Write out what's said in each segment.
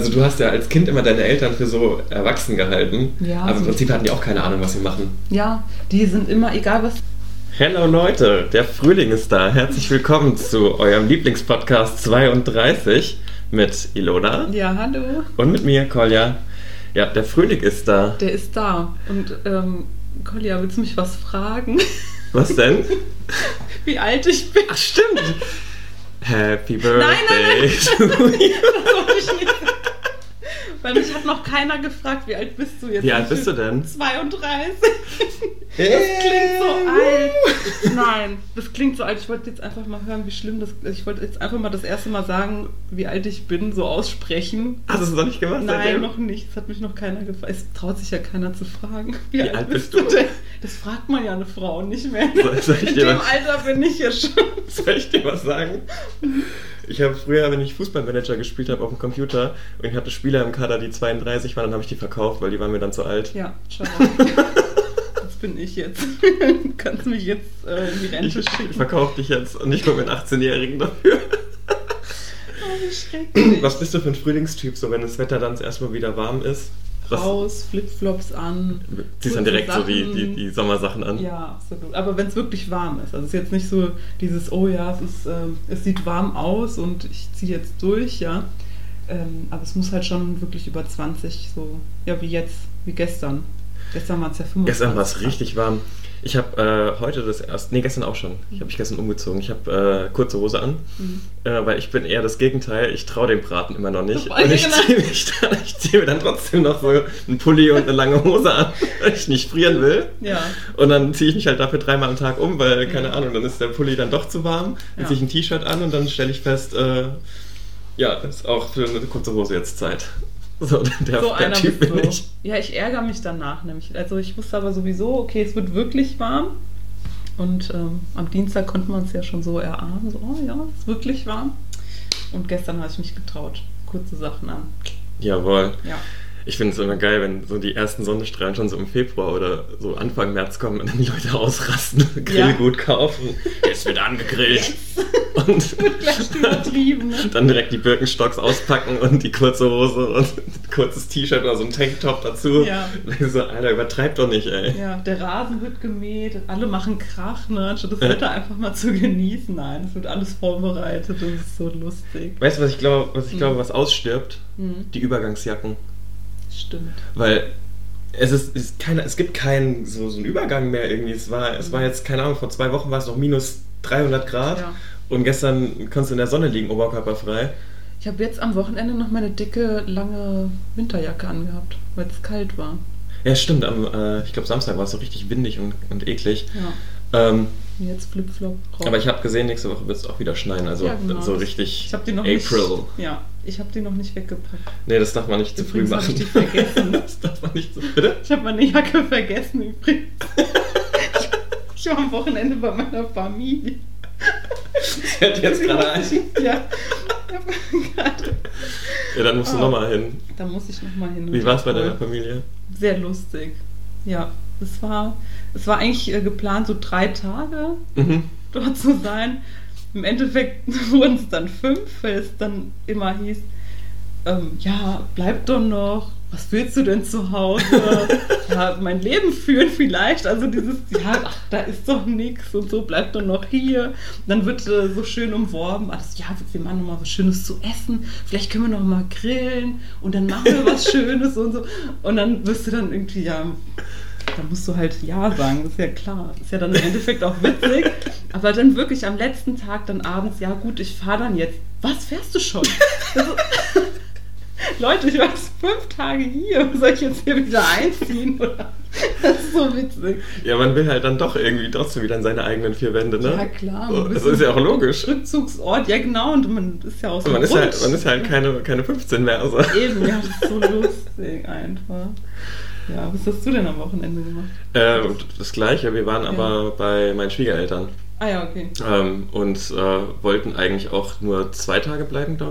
Also du hast ja als Kind immer deine Eltern für so erwachsen gehalten, Ja, aber im so Prinzip hatten die auch keine Ahnung, was sie machen. Ja, die sind immer, egal was. Hello Leute, der Frühling ist da. Herzlich willkommen zu eurem Lieblingspodcast 32 mit Ilona. Ja, hallo. Und mit mir, Kolja. Ja, der Frühling ist da. Der ist da. Und Kolja, willst du mich was fragen? Was denn? Wie alt ich bin? Ach, stimmt. Happy Birthday. Nein. to you. Das wollte ich nicht. Weil mich hat noch keiner gefragt, wie alt bist du jetzt? Wie alt bist du denn? 32. Das klingt so alt. Nein, das klingt so alt. Ich wollte jetzt einfach mal hören, wie schlimm das ist. Ich wollte jetzt einfach mal das erste Mal sagen, wie alt ich bin, so aussprechen. Hast du es noch nicht gemacht? Nein, seitdem? noch nicht. Das hat mich noch keiner gefragt. Es traut sich ja keiner zu fragen. Wie alt bist du denn? Das fragt man ja eine Frau nicht mehr. Soll ich In dir dem was- Alter bin ich ja schon. Soll ich dir was sagen? Ich habe früher, wenn ich Fußballmanager gespielt habe auf dem Computer und ich hatte Spieler im Kader, die 32 waren, dann habe ich die verkauft, weil die waren mir dann zu alt. Ja, schau mal. Das bin ich jetzt. Du kannst mich jetzt in die Rente Ich schicken. verkaufe dich jetzt und nicht nur mit 18-Jährigen dafür. Oh, wie schrecklich. Was bist du für ein Frühlingstyp, so wenn das Wetter dann erstmal wieder warm ist? Raus, Flipflops an. Ziehst dann kurze direkt so Sachen. die Sommersachen an? Ja, absolut. Aber wenn es wirklich warm ist. Also es ist jetzt nicht so dieses, oh ja, es sieht warm aus und ich ziehe jetzt durch, ja. Aber es muss halt schon wirklich über 20, so, ja, wie jetzt, wie gestern. Gestern waren es ja 25. Gestern war es richtig warm. Ich habe heute gestern auch schon. Ich habe mich gestern umgezogen. Ich habe kurze Hose an, weil ich bin eher das Gegenteil. Ich traue dem Braten immer noch nicht. Und ich ziehe mir dann trotzdem noch so einen Pulli und eine lange Hose an, weil ich nicht frieren will. Ja. Und dann ziehe ich mich halt dafür 3-mal am Tag um, weil, keine Ahnung, dann ist der Pulli dann doch zu warm. Dann ziehe ich ein T-Shirt an und dann stelle ich fest, ja, ist auch für eine kurze Hose jetzt Zeit. So, der einer Typ bist bin du. ich. Ja, ich ärgere mich danach nämlich. Also ich wusste aber sowieso, okay, es wird wirklich warm. Und am Dienstag konnte man es ja schon so erahnen. So, oh ja, es ist wirklich warm. Und gestern habe ich mich getraut. Kurze Sachen an. Jawohl. Ja. Ich finde es immer geil, wenn so die ersten Sonnenstrahlen schon so im Februar oder so Anfang März kommen und dann die Leute ausrasten, Grillgut kaufen. Jetzt wird angegrillt. Und Wird gleich übertrieben, ne? dann direkt die Birkenstocks auspacken und die kurze Hose und ein kurzes T-Shirt oder so ein Tanktop dazu. Ja. Und ich so, Alter, übertreib doch nicht, ey. Ja, der Rasen wird gemäht, alle machen Krach, ne? Anstatt das Wetter einfach mal zu genießen. Nein, es wird alles vorbereitet und es ist so lustig. Weißt du, was ich glaube, was ausstirbt? Die Übergangsjacken. Stimmt. Weil es gibt keinen so einen Übergang mehr irgendwie. Es war jetzt, keine Ahnung, vor 2 Wochen war es noch minus 300 Grad Ja. und gestern kannst du in der Sonne liegen, oberkörperfrei. Ich habe jetzt am Wochenende noch meine dicke, lange Winterjacke angehabt, weil es kalt war. Ja, stimmt, ich glaube Samstag war es so richtig windig und eklig. Ja. Jetzt Flipflop raus. Aber ich habe gesehen, nächste Woche wird es auch wieder schneien, also Ja, genau. so richtig Ich habe die noch April. nicht. Ja, ich habe die noch nicht weggepackt. Nee, das darf man nicht zu früh Übrigens hab machen. ich die vergessen. Das darf man nicht zu bitte? Ich habe meine Jacke vergessen übrigens. Ich war am Wochenende bei meiner Familie. Fällt jetzt gerade ein. Ja. Ja, dann musst du nochmal hin. Da muss ich nochmal hin. Wie war es bei deiner Familie? Sehr lustig. Ja, es war eigentlich geplant, so 3 Tage dort zu sein. Im Endeffekt wurden es dann 5, weil es dann immer hieß, ja, bleib doch noch. Was willst du denn zu Hause? Ja, mein Leben führen vielleicht. Also dieses, ja, ach, da ist doch nichts und so, bleib doch noch hier. Und dann wird so schön umworben, alles, ja, wir machen noch mal was Schönes zu essen. Vielleicht können wir noch mal grillen und dann machen wir was Schönes und so. Und dann wirst du dann irgendwie, ja, da musst du halt Ja sagen, das ist ja klar. Das ist ja dann im Endeffekt auch witzig. Aber dann wirklich am letzten Tag, dann abends, ja gut, ich fahre dann jetzt. Was, fährst du schon? Also, Leute, ich war jetzt 5 Tage hier. Soll ich jetzt hier wieder einziehen? Oder? Das ist so witzig. Ja, man will halt dann doch irgendwie trotzdem wieder in seine eigenen 4 Wände, ne? Ja, klar. Oh, das ist ja auch logisch. Rückzugsort, ja genau. Und man ist ja auch so Man ist halt keine 15 mehr. Also. Eben, ja, das ist so lustig einfach. Ja, was hast du denn am Wochenende gemacht? Das Gleiche, wir waren aber bei meinen Schwiegereltern. Ah ja, okay. Und wollten eigentlich auch nur 2 Tage bleiben, glaube ich.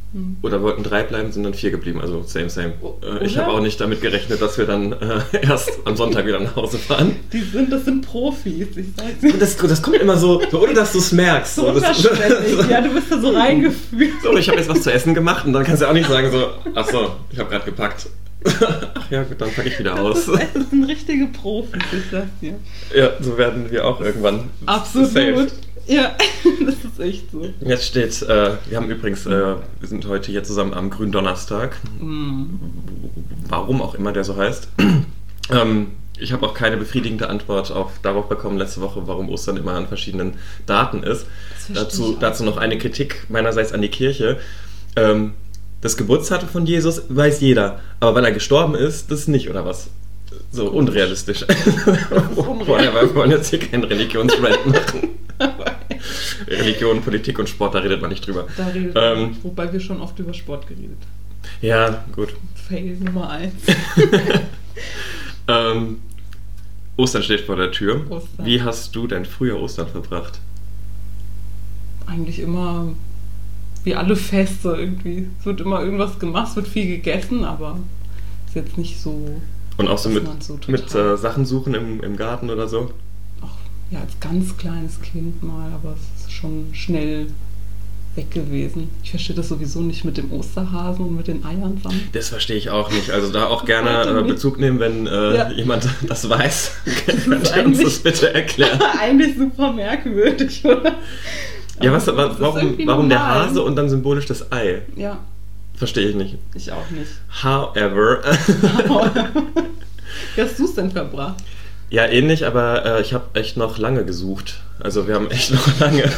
Oder wollten 3 bleiben, sind dann 4 geblieben, also same. Ich habe auch nicht damit gerechnet, dass wir dann erst am Sonntag wieder nach Hause fahren. Das sind Profis, ich sag's dir. Das kommt immer so, ohne dass du es merkst. So unterschwellig. Ja, du bist da so reingefühlt. So, ich habe jetzt was zu essen gemacht und dann kannst du auch nicht sagen so, ach so, ich habe gerade gepackt. Ach ja, gut, dann packe ich wieder aus. Das sind richtige Profis, ich sag's dir. Ja, so werden wir auch irgendwann. Absolut. Safe. Ja, das ist echt so. Jetzt steht, wir haben übrigens, wir sind heute hier zusammen am Gründonnerstag. Warum auch immer der so heißt. Ich habe auch keine befriedigende Antwort darauf bekommen letzte Woche, warum Ostern immer an verschiedenen Daten ist. Dazu noch eine Kritik meinerseits an die Kirche. Das Geburtsdatum von Jesus weiß jeder, aber wann er gestorben ist, das nicht, oder was? So unrealistisch. Wir wollen jetzt hier keinen Religionsrant machen. Religion, Politik und Sport, da redet man nicht drüber. Da redet man nicht, wobei wir schon oft über Sport geredet. Ja, gut. Fail Nummer 1. Ostern steht vor der Tür. Ostern. Wie hast du denn früher Ostern verbracht? Eigentlich immer wie alle Feste irgendwie. Es wird immer irgendwas gemacht, es wird viel gegessen, aber ist jetzt nicht so... Und auch so mit Sachen suchen im Garten oder so? Ach, ja, als ganz kleines Kind mal, aber es ist schon schnell weg gewesen. Ich verstehe das sowieso nicht mit dem Osterhasen und mit den Eiern sammeln. Das verstehe ich auch nicht. Also da auch gerne Bezug nehmen, wenn jemand das weiß. Könnt ihr uns das bitte erklären? Eigentlich super merkwürdig, oder? Ja, warum der Hase und dann symbolisch das Ei? Ja. Verstehe ich nicht. Ich auch nicht. However. Wie hast du es denn verbracht? Ja, ähnlich, aber ich habe echt noch lange gesucht. Also wir haben echt noch lange...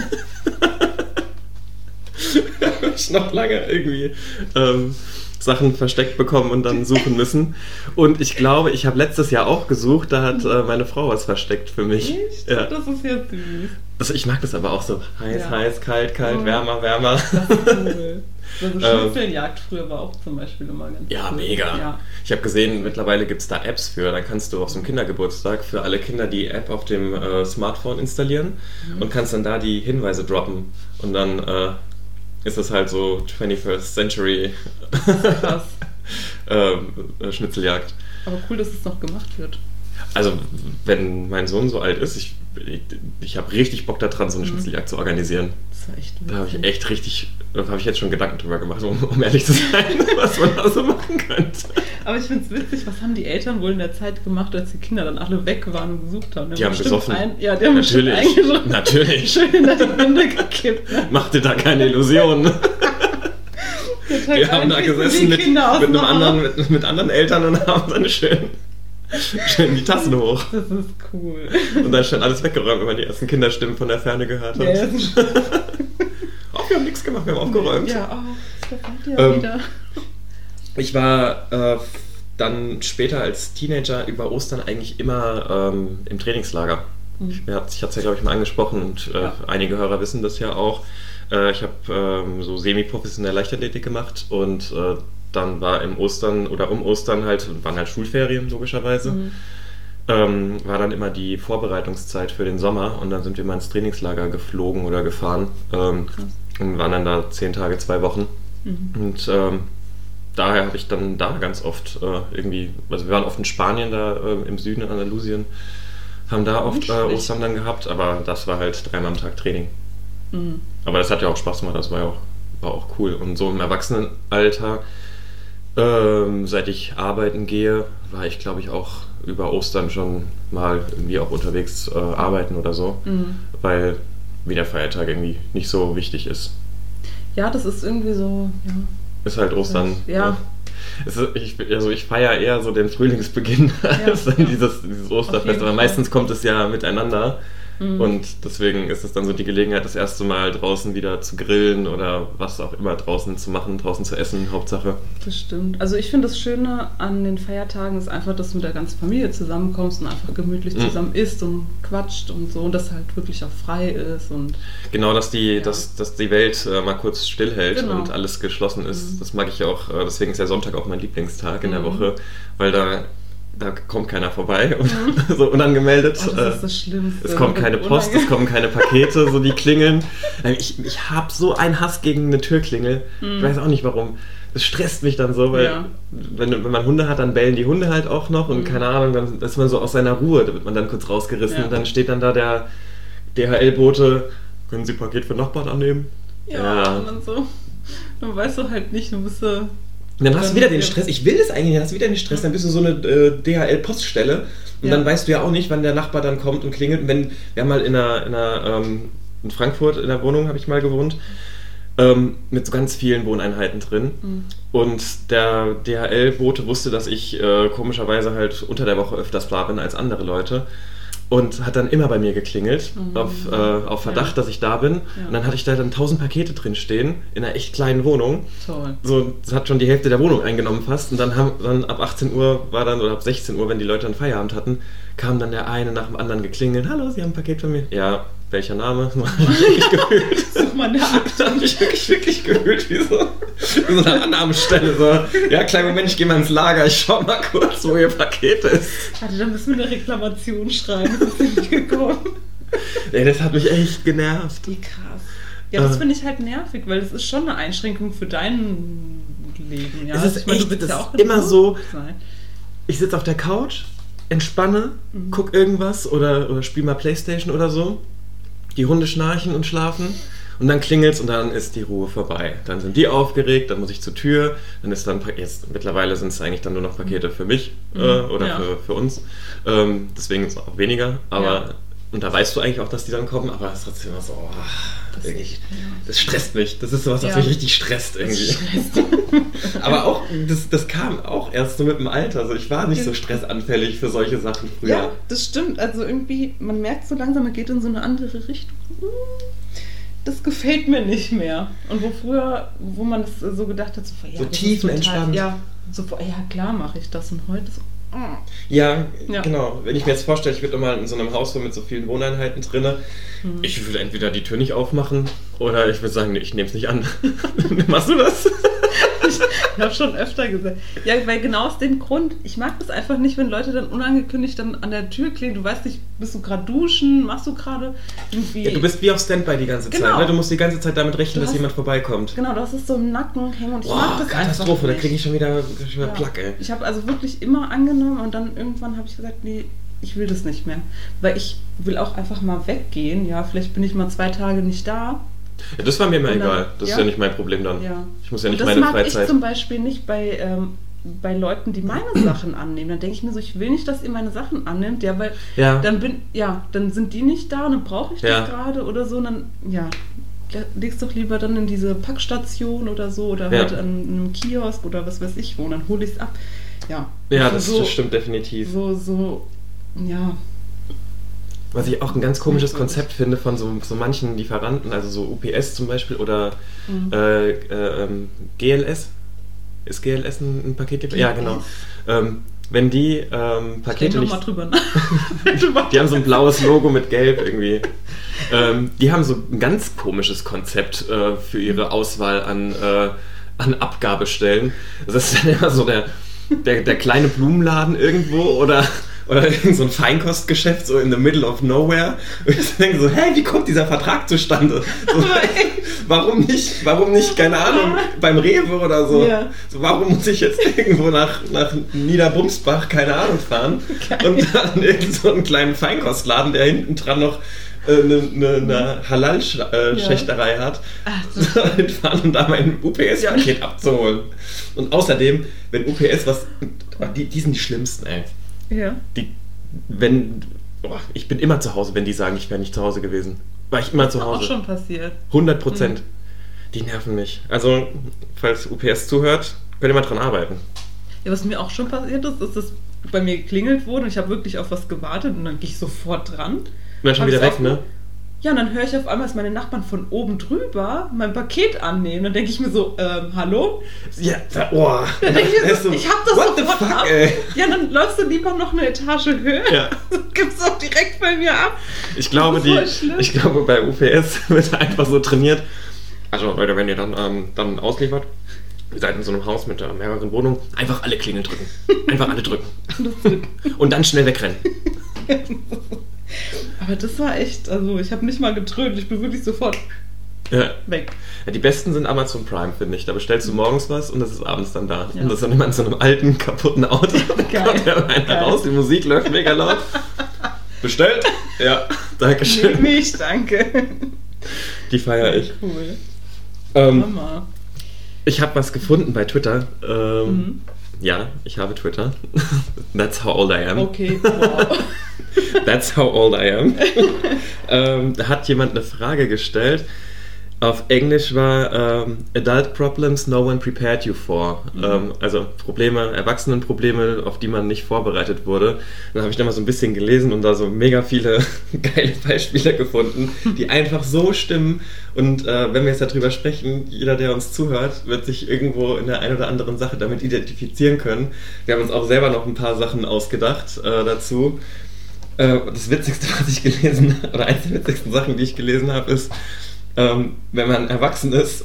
noch lange irgendwie Sachen versteckt bekommen und dann suchen müssen. Und ich glaube, ich habe letztes Jahr auch gesucht, da hat meine Frau was versteckt für mich. Echt? Ja. Das ist ja süß. Ich mag das aber auch so. Heiß, kalt, wärmer. Das ist cool. Also Schnitzeljagd früher war auch zum Beispiel immer ganz cool. Mega. Ja. Ich habe gesehen, mittlerweile gibt es da Apps für. Dann kannst du auf so einem Kindergeburtstag für alle Kinder die App auf dem Smartphone installieren und kannst dann da die Hinweise droppen. Und dann ist das halt so 21st Century krass. Schnitzeljagd. Aber cool, dass es noch gemacht wird. Also, wenn mein Sohn so alt ist, ich habe richtig Bock daran, so eine Schnitzeljagd zu organisieren. Das war echt witzig. Da habe ich jetzt schon Gedanken drüber gemacht, um ehrlich zu sein, was man da so machen könnte. Aber ich finde es witzig, was haben die Eltern wohl in der Zeit gemacht, als die Kinder dann alle weg waren und gesucht haben? Die haben gesoffen. Die haben Natürlich. Schön in die Winde gekippt. Ne? Mach dir da keine Illusionen. Wir haben da gesessen mit anderen Eltern und haben dann schön die Tassen hoch. Das ist cool. Und dann schon alles weggeräumt, wenn man die ersten Kinderstimmen von der Ferne gehört hat. Ja, wir haben nichts gemacht, wir haben aufgeräumt. Ja, das kommt ja wieder. Ich war dann später als Teenager über Ostern eigentlich immer im Trainingslager. Ich hatte es ja, glaube ich, mal angesprochen und einige Hörer wissen das ja auch. Ich habe so semi-professionell Leichtathletik gemacht und dann war um Ostern waren halt Schulferien logischerweise. War dann immer die Vorbereitungszeit für den Sommer und dann sind wir mal ins Trainingslager geflogen oder gefahren und waren dann da 10 Tage, 2 Wochen. Und daher habe ich dann da ganz oft also wir waren oft in Spanien, da im Süden in Andalusien, haben da oft Ostern dann gehabt, aber das war halt 3-mal am Tag Training. Aber das hat ja auch Spaß gemacht, das war auch cool. Und so im Erwachsenenalter, seit ich arbeiten gehe, war ich, glaube ich, auch über Ostern schon mal irgendwie auch unterwegs arbeiten oder so, weil wie der Feiertag irgendwie nicht so wichtig ist. Ja, das ist irgendwie so, ja. Ist halt Ostern. Ja. Ich feiere eher so den Frühlingsbeginn als dann dieses Osterfest, aber meistens kommt es ja miteinander. Und deswegen ist es dann so die Gelegenheit, das erste Mal draußen wieder zu grillen oder was auch immer draußen zu machen, draußen zu essen, Hauptsache. Das stimmt. Also ich finde das Schöne an den Feiertagen ist einfach, dass du mit der ganzen Familie zusammenkommst und einfach gemütlich zusammen isst und quatscht und so und dass halt wirklich auch frei ist. Und genau, dass die Welt mal kurz stillhält und alles geschlossen ist. Das mag ich auch. Deswegen ist der Sonntag auch mein Lieblingstag in der Woche, weil da da kommt keiner vorbei, so unangemeldet. Das ist das Schlimmste. Es kommt keine Post, es kommen keine Pakete, so die klingeln. Ich habe so einen Hass gegen eine Türklingel. Ich weiß auch nicht warum. Das stresst mich dann so, weil wenn man Hunde hat, dann bellen die Hunde halt auch noch und keine Ahnung, dann ist man so aus seiner Ruhe, da wird man dann kurz rausgerissen und dann steht dann da der DHL-Bote, können Sie Paket für Nachbarn annehmen? Ja. Und dann so, dann weißt du halt nicht, du bist so... Dann hast du wieder den Stress, ich will das eigentlich nicht, dann hast du wieder den Stress, dann bist du so eine DHL-Poststelle und dann weißt du ja auch nicht, wann der Nachbar dann kommt und klingelt. Und wir haben mal in Frankfurt in der Wohnung, habe ich mal gewohnt, mit so ganz vielen Wohneinheiten drin. Und der DHL-Bote wusste, dass ich komischerweise halt unter der Woche öfters da bin als andere Leute. Und hat dann immer bei mir geklingelt, auf Verdacht, dass ich da bin. Ja. Und dann hatte ich da dann 1000 Pakete drin stehen, in einer echt kleinen Wohnung. Toll. So, das hat schon die Hälfte der Wohnung eingenommen fast. Und dann ab 18 Uhr oder ab 16 Uhr, wenn die Leute dann Feierabend hatten, kam dann der eine nach dem anderen geklingelt. Hallo, Sie haben ein Paket von mir? Ja, welcher Name? Wirklich gefühlt. Such mal eine Akte. Hab ich wirklich gefühlt, wie so eine Annahmestelle. So. Ja, kleinen Moment, ich gehe mal ins Lager, ich schau mal kurz, wo Ihr Paket ist. Warte, dann müssen wir eine Reklamation schreiben, das ist nicht gekommen. Nee, das hat mich echt genervt. Wie krass. Ja, das finde ich halt nervig, weil das ist schon eine Einschränkung für dein Leben. Ja? Es ist echt, das ja auch immer so, ich sitze auf der Couch, entspanne, guck irgendwas oder spiele mal Playstation oder so. Die Hunde schnarchen und schlafen und dann klingelt's und dann ist die Ruhe vorbei. Dann sind die aufgeregt, dann muss ich zur Tür, dann ist dann mittlerweile sind es eigentlich dann nur noch Pakete für mich oder für uns. Deswegen ist es auch weniger, aber und da weißt du eigentlich auch, dass die dann kommen, aber es ist trotzdem immer so, das stresst mich. Das ist sowas, was mich richtig stresst irgendwie. Aber auch, das kam auch erst so mit dem Alter. Also ich war nicht so stressanfällig für solche Sachen früher. Ja, das stimmt. Also irgendwie, man merkt so langsam, man geht in so eine andere Richtung. Das gefällt mir nicht mehr. Und wo man es so gedacht hat, so tiefenentspannt. Ja, klar mache ich das. Und heute so, Ja, genau. Wenn ich mir jetzt vorstelle, ich würde mal in so einem Haus mit so vielen Wohneinheiten drin, ich würde entweder die Tür nicht aufmachen oder ich würde sagen, nee, ich nehme es nicht an. Machst du das? Ich habe schon öfter gesagt. Ja, weil genau aus dem Grund, ich mag das einfach nicht, wenn Leute dann unangekündigt dann an der Tür klingen. Du weißt nicht, bist du gerade duschen, machst du gerade irgendwie... Ja, du bist wie auf Standby die ganze Zeit. Ne? Du musst die ganze Zeit damit rechnen, dass jemand vorbeikommt. Genau, das ist so im Nacken hängen und ich mag das Katastrophe, da kriege ich schon wieder Plack, ey. Ich habe also wirklich immer angenommen und dann irgendwann habe ich gesagt, nee, ich will das nicht mehr. Weil ich will auch einfach mal weggehen. Ja, vielleicht bin ich mal 2 Tage nicht da. Ja, das war mir immer egal. Das ist ja nicht mein Problem dann. Ja. Ich muss ja nicht meine Freizeit... Das mag ich zum Beispiel nicht bei Leuten, die meine Sachen annehmen. Dann denke ich mir so, ich will nicht, dass ihr meine Sachen annimmt, weil dann sind die nicht da und dann brauche ich das gerade oder so. Und dann, legst doch lieber dann in diese Packstation oder so oder halt an einem Kiosk oder was weiß ich wo und dann hole ich es ab. Ja, das stimmt definitiv. Was ich auch ein ganz komisches Konzept finde von so manchen Lieferanten, also so UPS zum Beispiel oder GLS. Ist GLS ein Paketlieferant? Ja, genau. Wenn die Pakete nicht... mal drüber Die haben so ein blaues Logo mit Gelb irgendwie. Die haben so ein ganz komisches Konzept für ihre Auswahl an Abgabestellen. Das ist dann immer so der kleine Blumenladen irgendwo oder irgend so ein Feinkostgeschäft so in the middle of nowhere. Und ich denke so, wie kommt dieser Vertrag zustande? So, warum nicht, keine Ahnung, beim Rewe oder so? Ja. So, warum muss ich jetzt irgendwo nach Niederbumsbach, keine Ahnung, fahren? Geil. Und dann irgend so einen kleinen Feinkostladen, der hinten dran noch eine Halal-Schächterei hat, hinfahren und da mein UPS-Paket abzuholen. Und außerdem, wenn UPS die sind die schlimmsten, ey. Ja. Ich bin immer zu Hause, wenn die sagen, ich wäre nicht zu Hause gewesen. War ich immer zu Hause. Das ist auch schon passiert. 100%. Die nerven mich. Also, falls UPS zuhört, könnt ihr mal dran arbeiten. Ja, was mir auch schon passiert ist, dass bei mir geklingelt wurde und ich habe wirklich auf was gewartet und dann gehe ich sofort dran. Und dann schon wieder weg, ne? Ja, und dann höre ich auf einmal, dass meine Nachbarn von oben drüber mein Paket annehmen. Dann denke ich mir so, hallo? Ja, Dann denke ich mir so, ich hab das sofort ab. Ey? Ja, dann läufst du lieber noch eine Etage höher. Ja. Gibst auch direkt bei mir ab. Ich glaube, bei UPS wird einfach so trainiert. Also Leute, wenn ihr dann ausliefert, Ihr seid in so einem Haus mit mehreren Wohnungen. Einfach alle Klingeln drücken. Einfach alle drücken. Und dann schnell wegrennen. Aber das war echt, also ich habe nicht mal getrödelt, ich bin wirklich sofort weg. Ja, die besten sind Amazon Prime, finde ich. Da bestellst du morgens was und das ist abends dann da. Ja. Und das ist dann immer in so einem alten, kaputten Auto. Da kommt der einer raus, die Musik läuft mega laut. Bestellt? Ja, danke schön. Nee, mich, danke. Die feiere ich. Cool. Mama. Ich habe was gefunden bei Twitter. Ja, ich habe Twitter. That's how old I am. Okay, wow. That's how old I am. Da hat jemand eine Frage gestellt. Auf Englisch war Adult Problems no one prepared you for. Also Probleme, Erwachsenenprobleme, auf die man nicht vorbereitet wurde. Dann habe ich da mal so ein bisschen gelesen und da so mega viele geile Beispiele gefunden, die einfach so stimmen. Und wenn wir jetzt darüber sprechen, jeder, der uns zuhört, wird sich irgendwo in der einen oder anderen Sache damit identifizieren können. Wir haben uns auch selber noch ein paar Sachen ausgedacht dazu. Das Witzigste, was ich gelesen habe, oder eines der witzigsten Sachen, die ich gelesen habe, ist, wenn man erwachsen ist,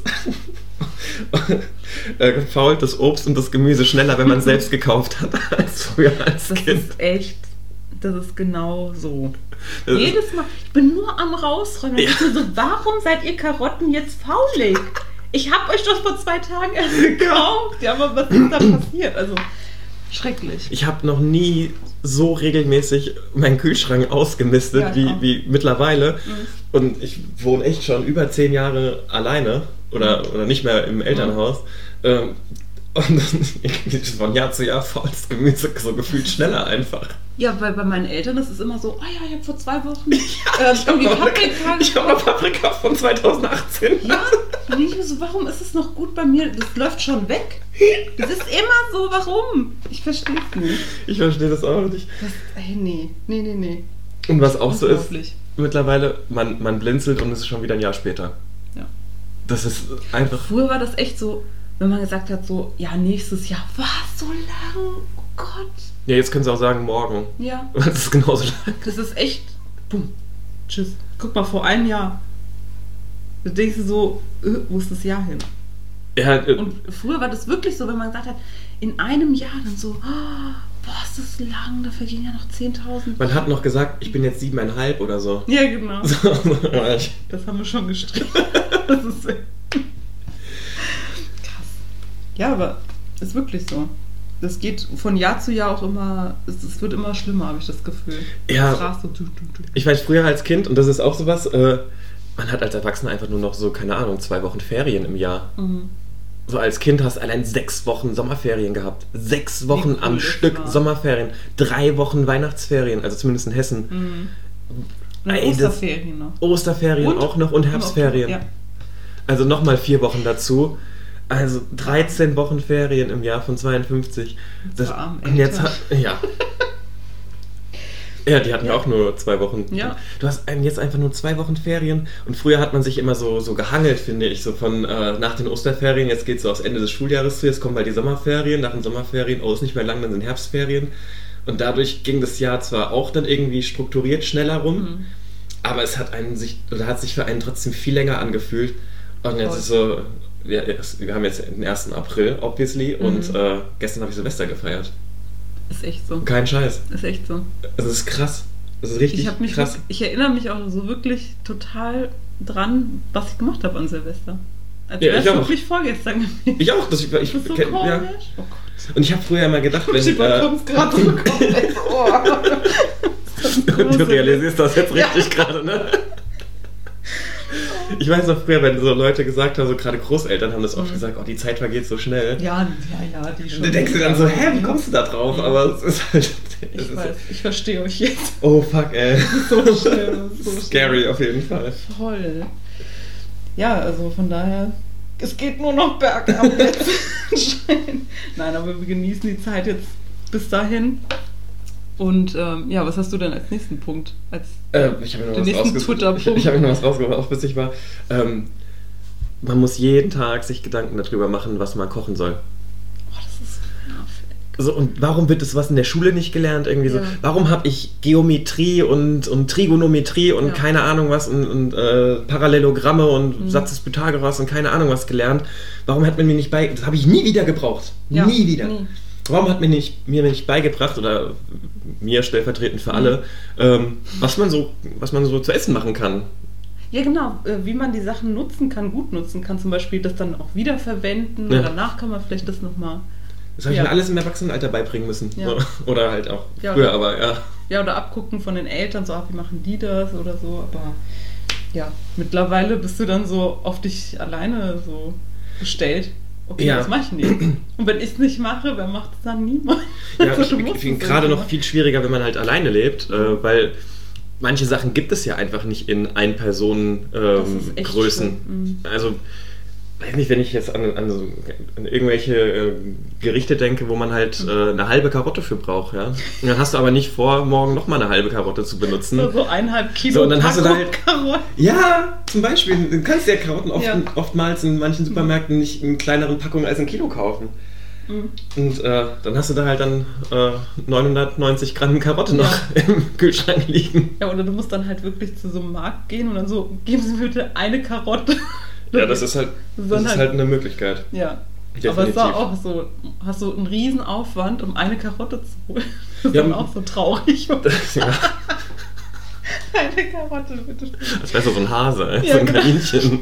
fault das Obst und das Gemüse schneller, wenn man es selbst gekauft hat, als früher als Kind. Das ist genau so. Jedes Mal, ich bin nur am Rausräumen. Ja. So, warum seid ihr Karotten jetzt faulig? Ich habe euch doch vor 2 Tagen erst gekauft. Ja, aber was ist da passiert? Also, schrecklich. Ich habe noch nie so regelmäßig meinen Kühlschrank ausgemistet wie mittlerweile. Und ich wohne echt schon über 10 Jahre alleine oder nicht mehr im Elternhaus. Und von Jahr zu Jahr fault das Gemüse so gefühlt schneller einfach. Ja, weil bei meinen Eltern das ist immer so, ich habe vor 2 Wochen ich habe noch Paprika von 2018. Ja, und ich so, warum ist es noch gut bei mir? Das läuft schon weg. Das ist immer so, warum? Ich verstehe es nicht. Ich verstehe das auch nicht. Nee. Und was auch so ist, mittlerweile, man blinzelt und es ist schon wieder ein Jahr später. Ja. Das ist einfach... Früher war das echt so, wenn man gesagt hat, so, ja, nächstes Jahr, was, so lang? Oh Gott. Ja, jetzt können sie auch sagen, morgen. Ja. Das ist genauso lang. Das ist echt, bumm, tschüss. Guck mal, vor einem Jahr. Da denkst du so, wo ist das Jahr hin? Ja, und früher war das wirklich so, wenn man gesagt hat, in einem Jahr dann so, boah, ist das lang, da vergehen ja noch 10.000. Man hat noch gesagt, ich bin jetzt 7,5 oder so. Ja, genau. So, das haben wir schon gestrichen. Das ist krass. Ja, aber ist wirklich so. Das geht von Jahr zu Jahr auch immer, es wird immer schlimmer, habe ich das Gefühl. Ja, ich weiß, früher als Kind, und das ist auch sowas, man hat als Erwachsener einfach nur noch so, keine Ahnung, 2 Wochen Ferien im Jahr. Mhm. So als Kind hast du allein 6 Wochen Sommerferien gehabt. 6 Wochen cool am Stück Sommerferien. 3 Wochen Weihnachtsferien, also zumindest in Hessen. Und Osterferien noch. Osterferien und? Auch noch und Herbstferien. Ja. Also nochmal 4 Wochen dazu. Also 13 Wochen Ferien im Jahr von 52. Das und jetzt ja, die hatten ja auch nur 2 Wochen. Ja. Du hast jetzt einfach nur 2 Wochen Ferien. Und früher hat man sich immer so gehangelt, finde ich, so von nach den Osterferien, jetzt geht es so aufs Ende des Schuljahres zu, jetzt kommen bald die Sommerferien, nach den Sommerferien, ist nicht mehr lang, dann sind Herbstferien. Und dadurch ging das Jahr zwar auch dann irgendwie strukturiert schneller rum, aber es hat sich für einen trotzdem viel länger angefühlt. Und jetzt ist so, wir haben jetzt den 1. April, obviously, und gestern habe ich Silvester gefeiert. Ist echt so. Kein Scheiß. Ist echt so. Es ist krass. Es ist richtig krass. Ich erinnere mich auch so wirklich total dran, was ich gemacht habe an Silvester. Als wäre es wirklich vorgestern gewesen. Ich auch. Das ist so komisch. Ja. Oh Gott. Und ich habe früher immer gedacht, wenn... Du realisierst das jetzt richtig gerade, ne? Ich weiß noch früher, wenn so Leute gesagt haben, so gerade Großeltern haben das oft gesagt, die Zeit vergeht so schnell. Ja, die schon. Du denkst dir dann so, wie kommst du da drauf? Aber es ist halt... Ich verstehe euch jetzt. Oh, fuck, ey. So schnell. So scary schnell. Auf jeden Fall. Voll. Ja, also von daher, es geht nur noch bergab jetzt. Nein, aber wir genießen die Zeit jetzt bis dahin. Und was hast du denn als nächsten Punkt? Ich habe noch was rausgesucht, auch witzig war. Man muss jeden Tag sich Gedanken darüber machen, was man kochen soll. Oh, das ist nervig. So, und warum wird das was in der Schule nicht gelernt? Irgendwie so, Ja. warum habe ich Geometrie und Trigonometrie und keine Ahnung was und Parallelogramme und Satz des Pythagoras und keine Ahnung was gelernt? Warum hat man mir nicht das habe ich nie wieder gebraucht. Ja, Nie wieder. nie. Warum hat mir nicht beigebracht, oder mir stellvertretend für alle, was man so zu essen machen kann? Ja, genau, wie man die Sachen nutzen kann, gut nutzen kann. Zum Beispiel das dann auch wiederverwenden und danach kann man vielleicht das nochmal... Das habe ich mir alles im Erwachsenenalter beibringen müssen. Ja. So. Oder halt auch Ja, früher, oder, aber ja. Ja, oder abgucken von den Eltern, so, wie machen die das oder so. Aber ja, mittlerweile bist du dann so auf dich alleine so gestellt. Okay, was mache ich denn jetzt? Und wenn ich es nicht mache, wer macht es dann? Niemand. Ja, Also, ich finde gerade noch viel schwieriger, wenn man halt alleine lebt, weil manche Sachen gibt es ja einfach nicht in Ein-Personen-Größen. Also, weiß nicht, wenn ich jetzt an irgendwelche Gerichte denke, wo man halt eine halbe Karotte für braucht, ja. Und dann hast du aber nicht vor, morgen nochmal eine halbe Karotte zu benutzen. So 1,5 Kilo so, und dann hast du da halt Karotten. Ja, zum Beispiel. Du kannst ja Karotten oftmals in manchen Supermärkten nicht in kleineren Packungen als ein Kilo kaufen. Und dann hast du da halt dann 990 Gramm Karotte noch im Kühlschrank liegen. Ja, oder du musst dann halt wirklich zu so einem Markt gehen und dann so, geben Sie bitte eine Karotte. Ja, das ist halt eine Möglichkeit. Ja. Definitiv. Aber es war auch so, hast du einen riesen Aufwand, um eine Karotte zu holen. Das ist dann auch so traurig. Eine Karotte, bitte. Das wäre so ein Hase, so ein Kaninchen.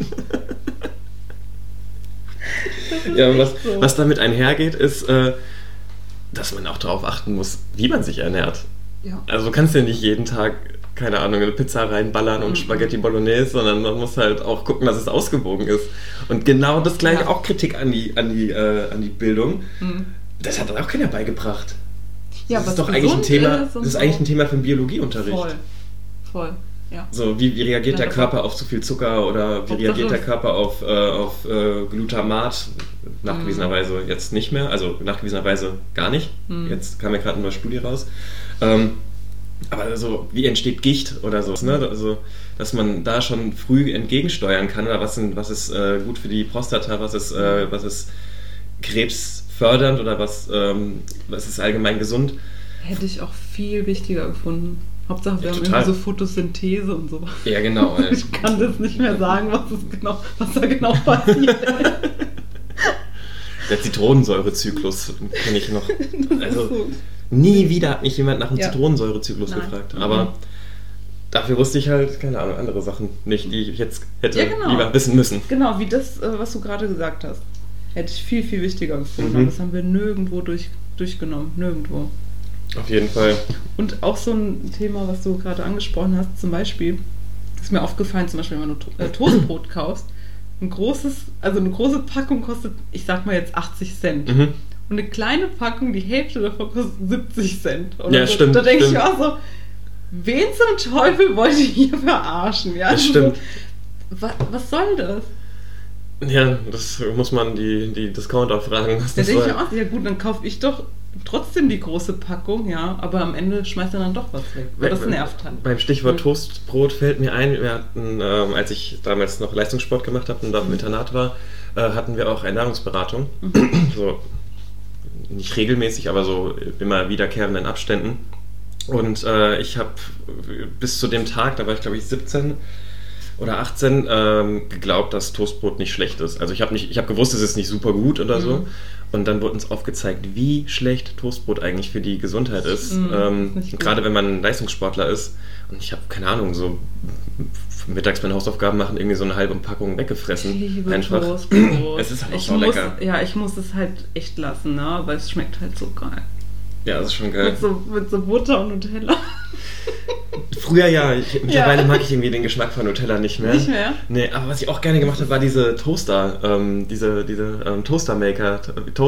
Ja, und was damit einhergeht, ist, dass man auch darauf achten muss, wie man sich ernährt. Ja. Also du kannst ja nicht jeden Tag, keine Ahnung, eine Pizza reinballern und Spaghetti Bolognese, sondern man muss halt auch gucken, dass es ausgewogen ist. Und genau das gleiche, auch Kritik an die Bildung. Das hat dann auch keiner beigebracht. Ja, das ist doch eigentlich ein Thema, das ist eigentlich ein Thema für den Biologieunterricht. Voll. Ja. So, wie reagiert der Körper auf zu viel Zucker oder wie reagiert der Körper auf Glutamat? Nachgewiesenerweise jetzt nicht mehr, also nachgewiesenerweise gar nicht. Jetzt kam ja gerade eine neue Studie raus. Aber so, wie entsteht Gicht oder so, ne? Also, dass man da schon früh entgegensteuern kann, oder was ist gut für die Prostata, was ist krebsfördernd oder was ist allgemein gesund. Hätte ich auch viel wichtiger gefunden. Hauptsache wir haben irgendwie so Photosynthese und sowas. Ja, genau. Ich kann das nicht mehr sagen, was da genau passiert. Der Zitronensäurezyklus kenne ich noch. Also nie wieder hat mich jemand nach dem Zitronensäurezyklus gefragt. Aber dafür wusste ich halt, keine Ahnung, andere Sachen nicht, die ich jetzt hätte lieber wissen müssen. Genau, wie das, was du gerade gesagt hast. Hätte ich viel, viel wichtiger gefunden. Aber das haben wir nirgendwo durchgenommen. Nirgendwo. Auf jeden Fall. Und auch so ein Thema, was du gerade angesprochen hast, zum Beispiel, ist mir aufgefallen, zum Beispiel, wenn du Toastbrot kaufst, eine große Packung kostet, ich sag mal jetzt 80 Cent. Und eine kleine Packung, die Hälfte davon kostet 70 Cent. Oder ja, so. Stimmt. Da denke ich auch so, wen zum Teufel wollt ihr hier verarschen? Ja? Das stimmt. So, was soll das? Ja, das muss man die Discounter fragen, was das soll. Da denke ich auch, ja gut, dann kaufe ich doch trotzdem die große Packung, ja, aber am Ende schmeißt er dann doch was weg, weil das nervt halt. Beim Stichwort Toastbrot fällt mir ein, wir hatten, als ich damals noch Leistungssport gemacht habe und da im Internat war, hatten wir auch Ernährungsberatung, so nicht regelmäßig, aber so immer wiederkehrenden Abständen. Und ich habe bis zu dem Tag, da war ich glaube ich 17 oder 18, geglaubt, dass Toastbrot nicht schlecht ist. Also ich habe gewusst, es ist nicht super gut oder so. Und dann wurde uns aufgezeigt, wie schlecht Toastbrot eigentlich für die Gesundheit ist. Gerade wenn man Leistungssportler ist. Und ich habe, keine Ahnung, so mittags meine Hausaufgaben machen, irgendwie so eine halbe Packung weggefressen. Ich liebe einfach. Toastbrot. Es ist halt auch so lecker. Ja, ich muss es halt echt lassen, ne? Weil es schmeckt halt so geil. Ja, das ist schon geil. Mit so Butter und Nutella. Früher mittlerweile mag ich irgendwie den Geschmack von Nutella nicht mehr. Nicht mehr? Nee, aber was ich auch gerne gemacht habe, war diese Toaster, diese Toastermaker.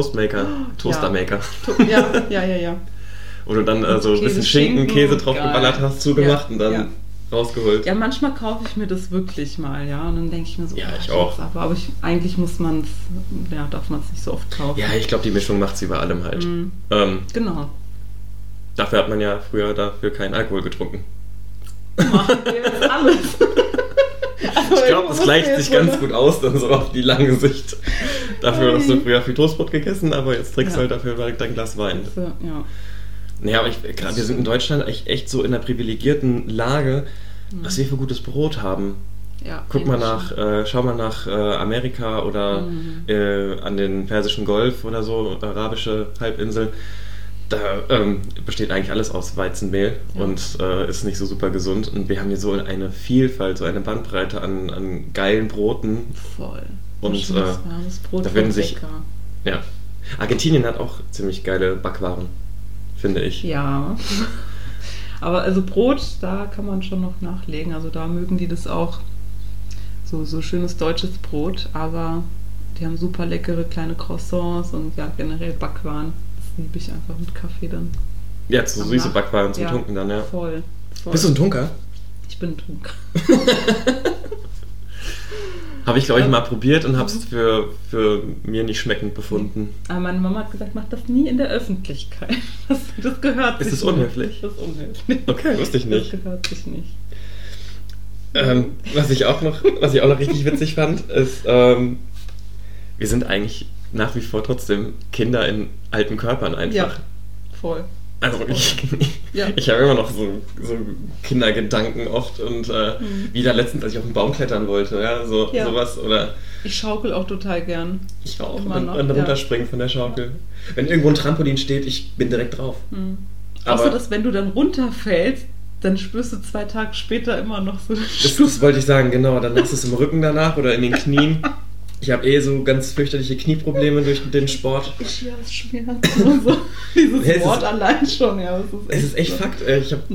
Ja. Wo du dann so ein bisschen Schinken, Käse drauf geballert hast, zugemacht und dann rausgeholt. Ja, manchmal kaufe ich mir das wirklich mal, ja, und dann denke ich mir so, ja, ich auch. Aber eigentlich darf man es nicht so oft kaufen. Ja, ich glaube, die Mischung macht sie bei allem halt. Genau. Dafür hat man ja früher keinen Alkohol getrunken. Machen wir jetzt alles. Ich glaube, das gleicht sich ganz gut aus, dann so auf die lange Sicht. Dafür hast du früher viel Toastbrot gegessen, aber jetzt trinkst du halt dafür dein Glas Wein. So, ja. Naja, aber wir sind in Deutschland echt so in einer privilegierten Lage, was wir für gutes Brot haben. Ja, Schau mal nach Amerika oder an den Persischen Golf oder so, arabische Halbinsel. Da besteht eigentlich alles aus Weizenmehl und ist nicht so super gesund. Und wir haben hier so eine Vielfalt, so eine Bandbreite an geilen Broten. Voll. Und warmes Brot da werden sich... Ja. Argentinien hat auch ziemlich geile Backwaren, finde ich. Ja. Aber also Brot, da kann man schon noch nachlegen. Also da mögen die das auch. So schönes deutsches Brot, aber die haben super leckere kleine Croissants und ja, generell Backwaren. Das liebe ich einfach mit Kaffee dann. Ja, so süße Backwaren zum Tunken dann, ja. Voll. Bist du ein Tunker? Ich bin ein Tunker. Habe ich, glaube ich, mal probiert und habe es für mir nicht schmeckend befunden. Aber meine Mama hat gesagt, mach das nie in der Öffentlichkeit. Das gehört sich nicht. Ist das unhöflich? Das ist unhöflich. Okay, wusste ich nicht. Das gehört sich nicht. Was ich auch noch richtig witzig fand, ist, wir sind eigentlich nach wie vor trotzdem Kinder in alten Körpern einfach. Ja, voll. Also ich habe immer noch so Kindergedanken oft und wieder letztens, als ich auf den Baum klettern wollte, sowas oder... Ich schaukel auch total gern. Ich auch, und runterspringen von der Schaukel. Wenn irgendwo ein Trampolin steht, ich bin direkt drauf. Aber außer, dass wenn du dann runterfällst, dann spürst du 2 Tage später immer noch so... Das wollte ich sagen, genau. Dann hast du es im Rücken danach oder in den Knien. Ich habe so ganz fürchterliche Knieprobleme durch den Sport. Ischias-Schmerzen und so. Dieses Wort allein schon, ja. Es ist echt Fakt. Ich habe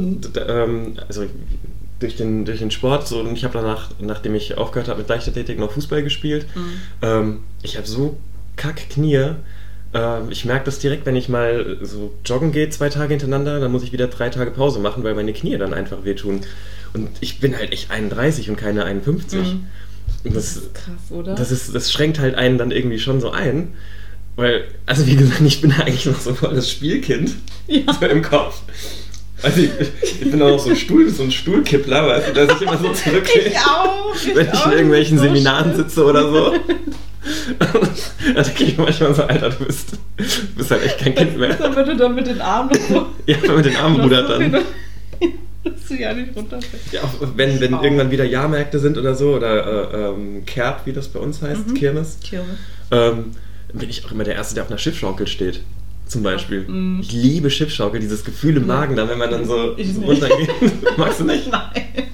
durch den Sport so, und ich habe danach, nachdem ich aufgehört habe mit Leichtathletik, noch Fußball gespielt. Ich habe so Kackknie. Ich merke das direkt, wenn ich mal so joggen gehe 2 Tage hintereinander, dann muss ich wieder 3 Tage Pause machen, weil meine Knie dann einfach wehtun. Und ich bin halt echt 31 und keine 51. Das ist krass, oder? Das schränkt halt einen dann irgendwie schon so ein. Weil, also wie gesagt, ich bin eigentlich noch so voll das Spielkind so im Kopf. Also ich bin auch noch so ein Stuhlkippler, weißt du, dass ich immer so zurücklege. Ich auch! Wenn ich in irgendwelchen Seminaren sitze oder so. Da denke ich manchmal so, Alter, du bist halt echt kein Kind mehr. Wenn du dann mit den Armen so... Ja, mit den Armen rudert dann. Dass du ja nicht runterfällst. Ja, auch wenn irgendwann wieder Jahrmärkte sind oder so, oder Kerb, wie das bei uns heißt, Kirmes. Bin ich auch immer der Erste, der auf einer Schiffschaukel steht. Zum Beispiel. Ich liebe Schiffschaukel, dieses Gefühl im Magen, dann, wenn man dann so runtergeht. Magst du nicht? Nein.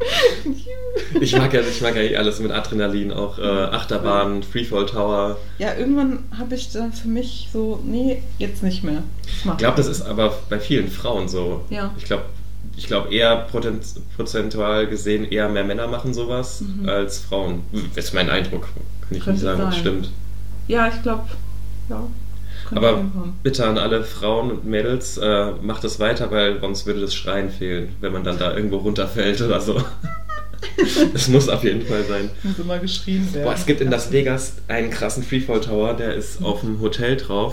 Ich mag ja alles mit Adrenalin, auch Achterbahn, Freefall Tower. Ja, irgendwann habe ich dann für mich so, nee, jetzt nicht mehr. Ich glaube, das ist aber bei vielen Frauen so. Ja. Ich glaube eher prozentual gesehen eher mehr Männer machen sowas als Frauen. Das ist mein Eindruck. Kann ich nicht sagen, ob es stimmt. Ja, ich glaube, ja. Aber bitte an alle Frauen und Mädels, macht das weiter, weil sonst würde das Schreien fehlen, wenn man dann da irgendwo runterfällt oder so. Das muss auf jeden Fall sein. Muss immer geschrien werden. Boah, es gibt in Las Vegas einen krassen Freefall Tower, der ist auf dem Hotel drauf.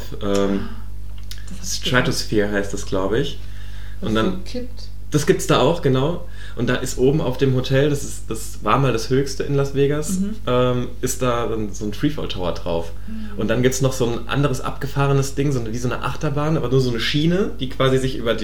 Stratosphere heißt das, glaube ich. Und dann kippt. Das gibt's da auch, genau. Und da ist oben auf dem Hotel, das war mal das höchste in Las Vegas, ist da dann so ein Freefall Tower drauf. Und dann gibt's noch so ein anderes abgefahrenes Ding, wie so eine Achterbahn, aber nur so eine Schiene, die quasi sich über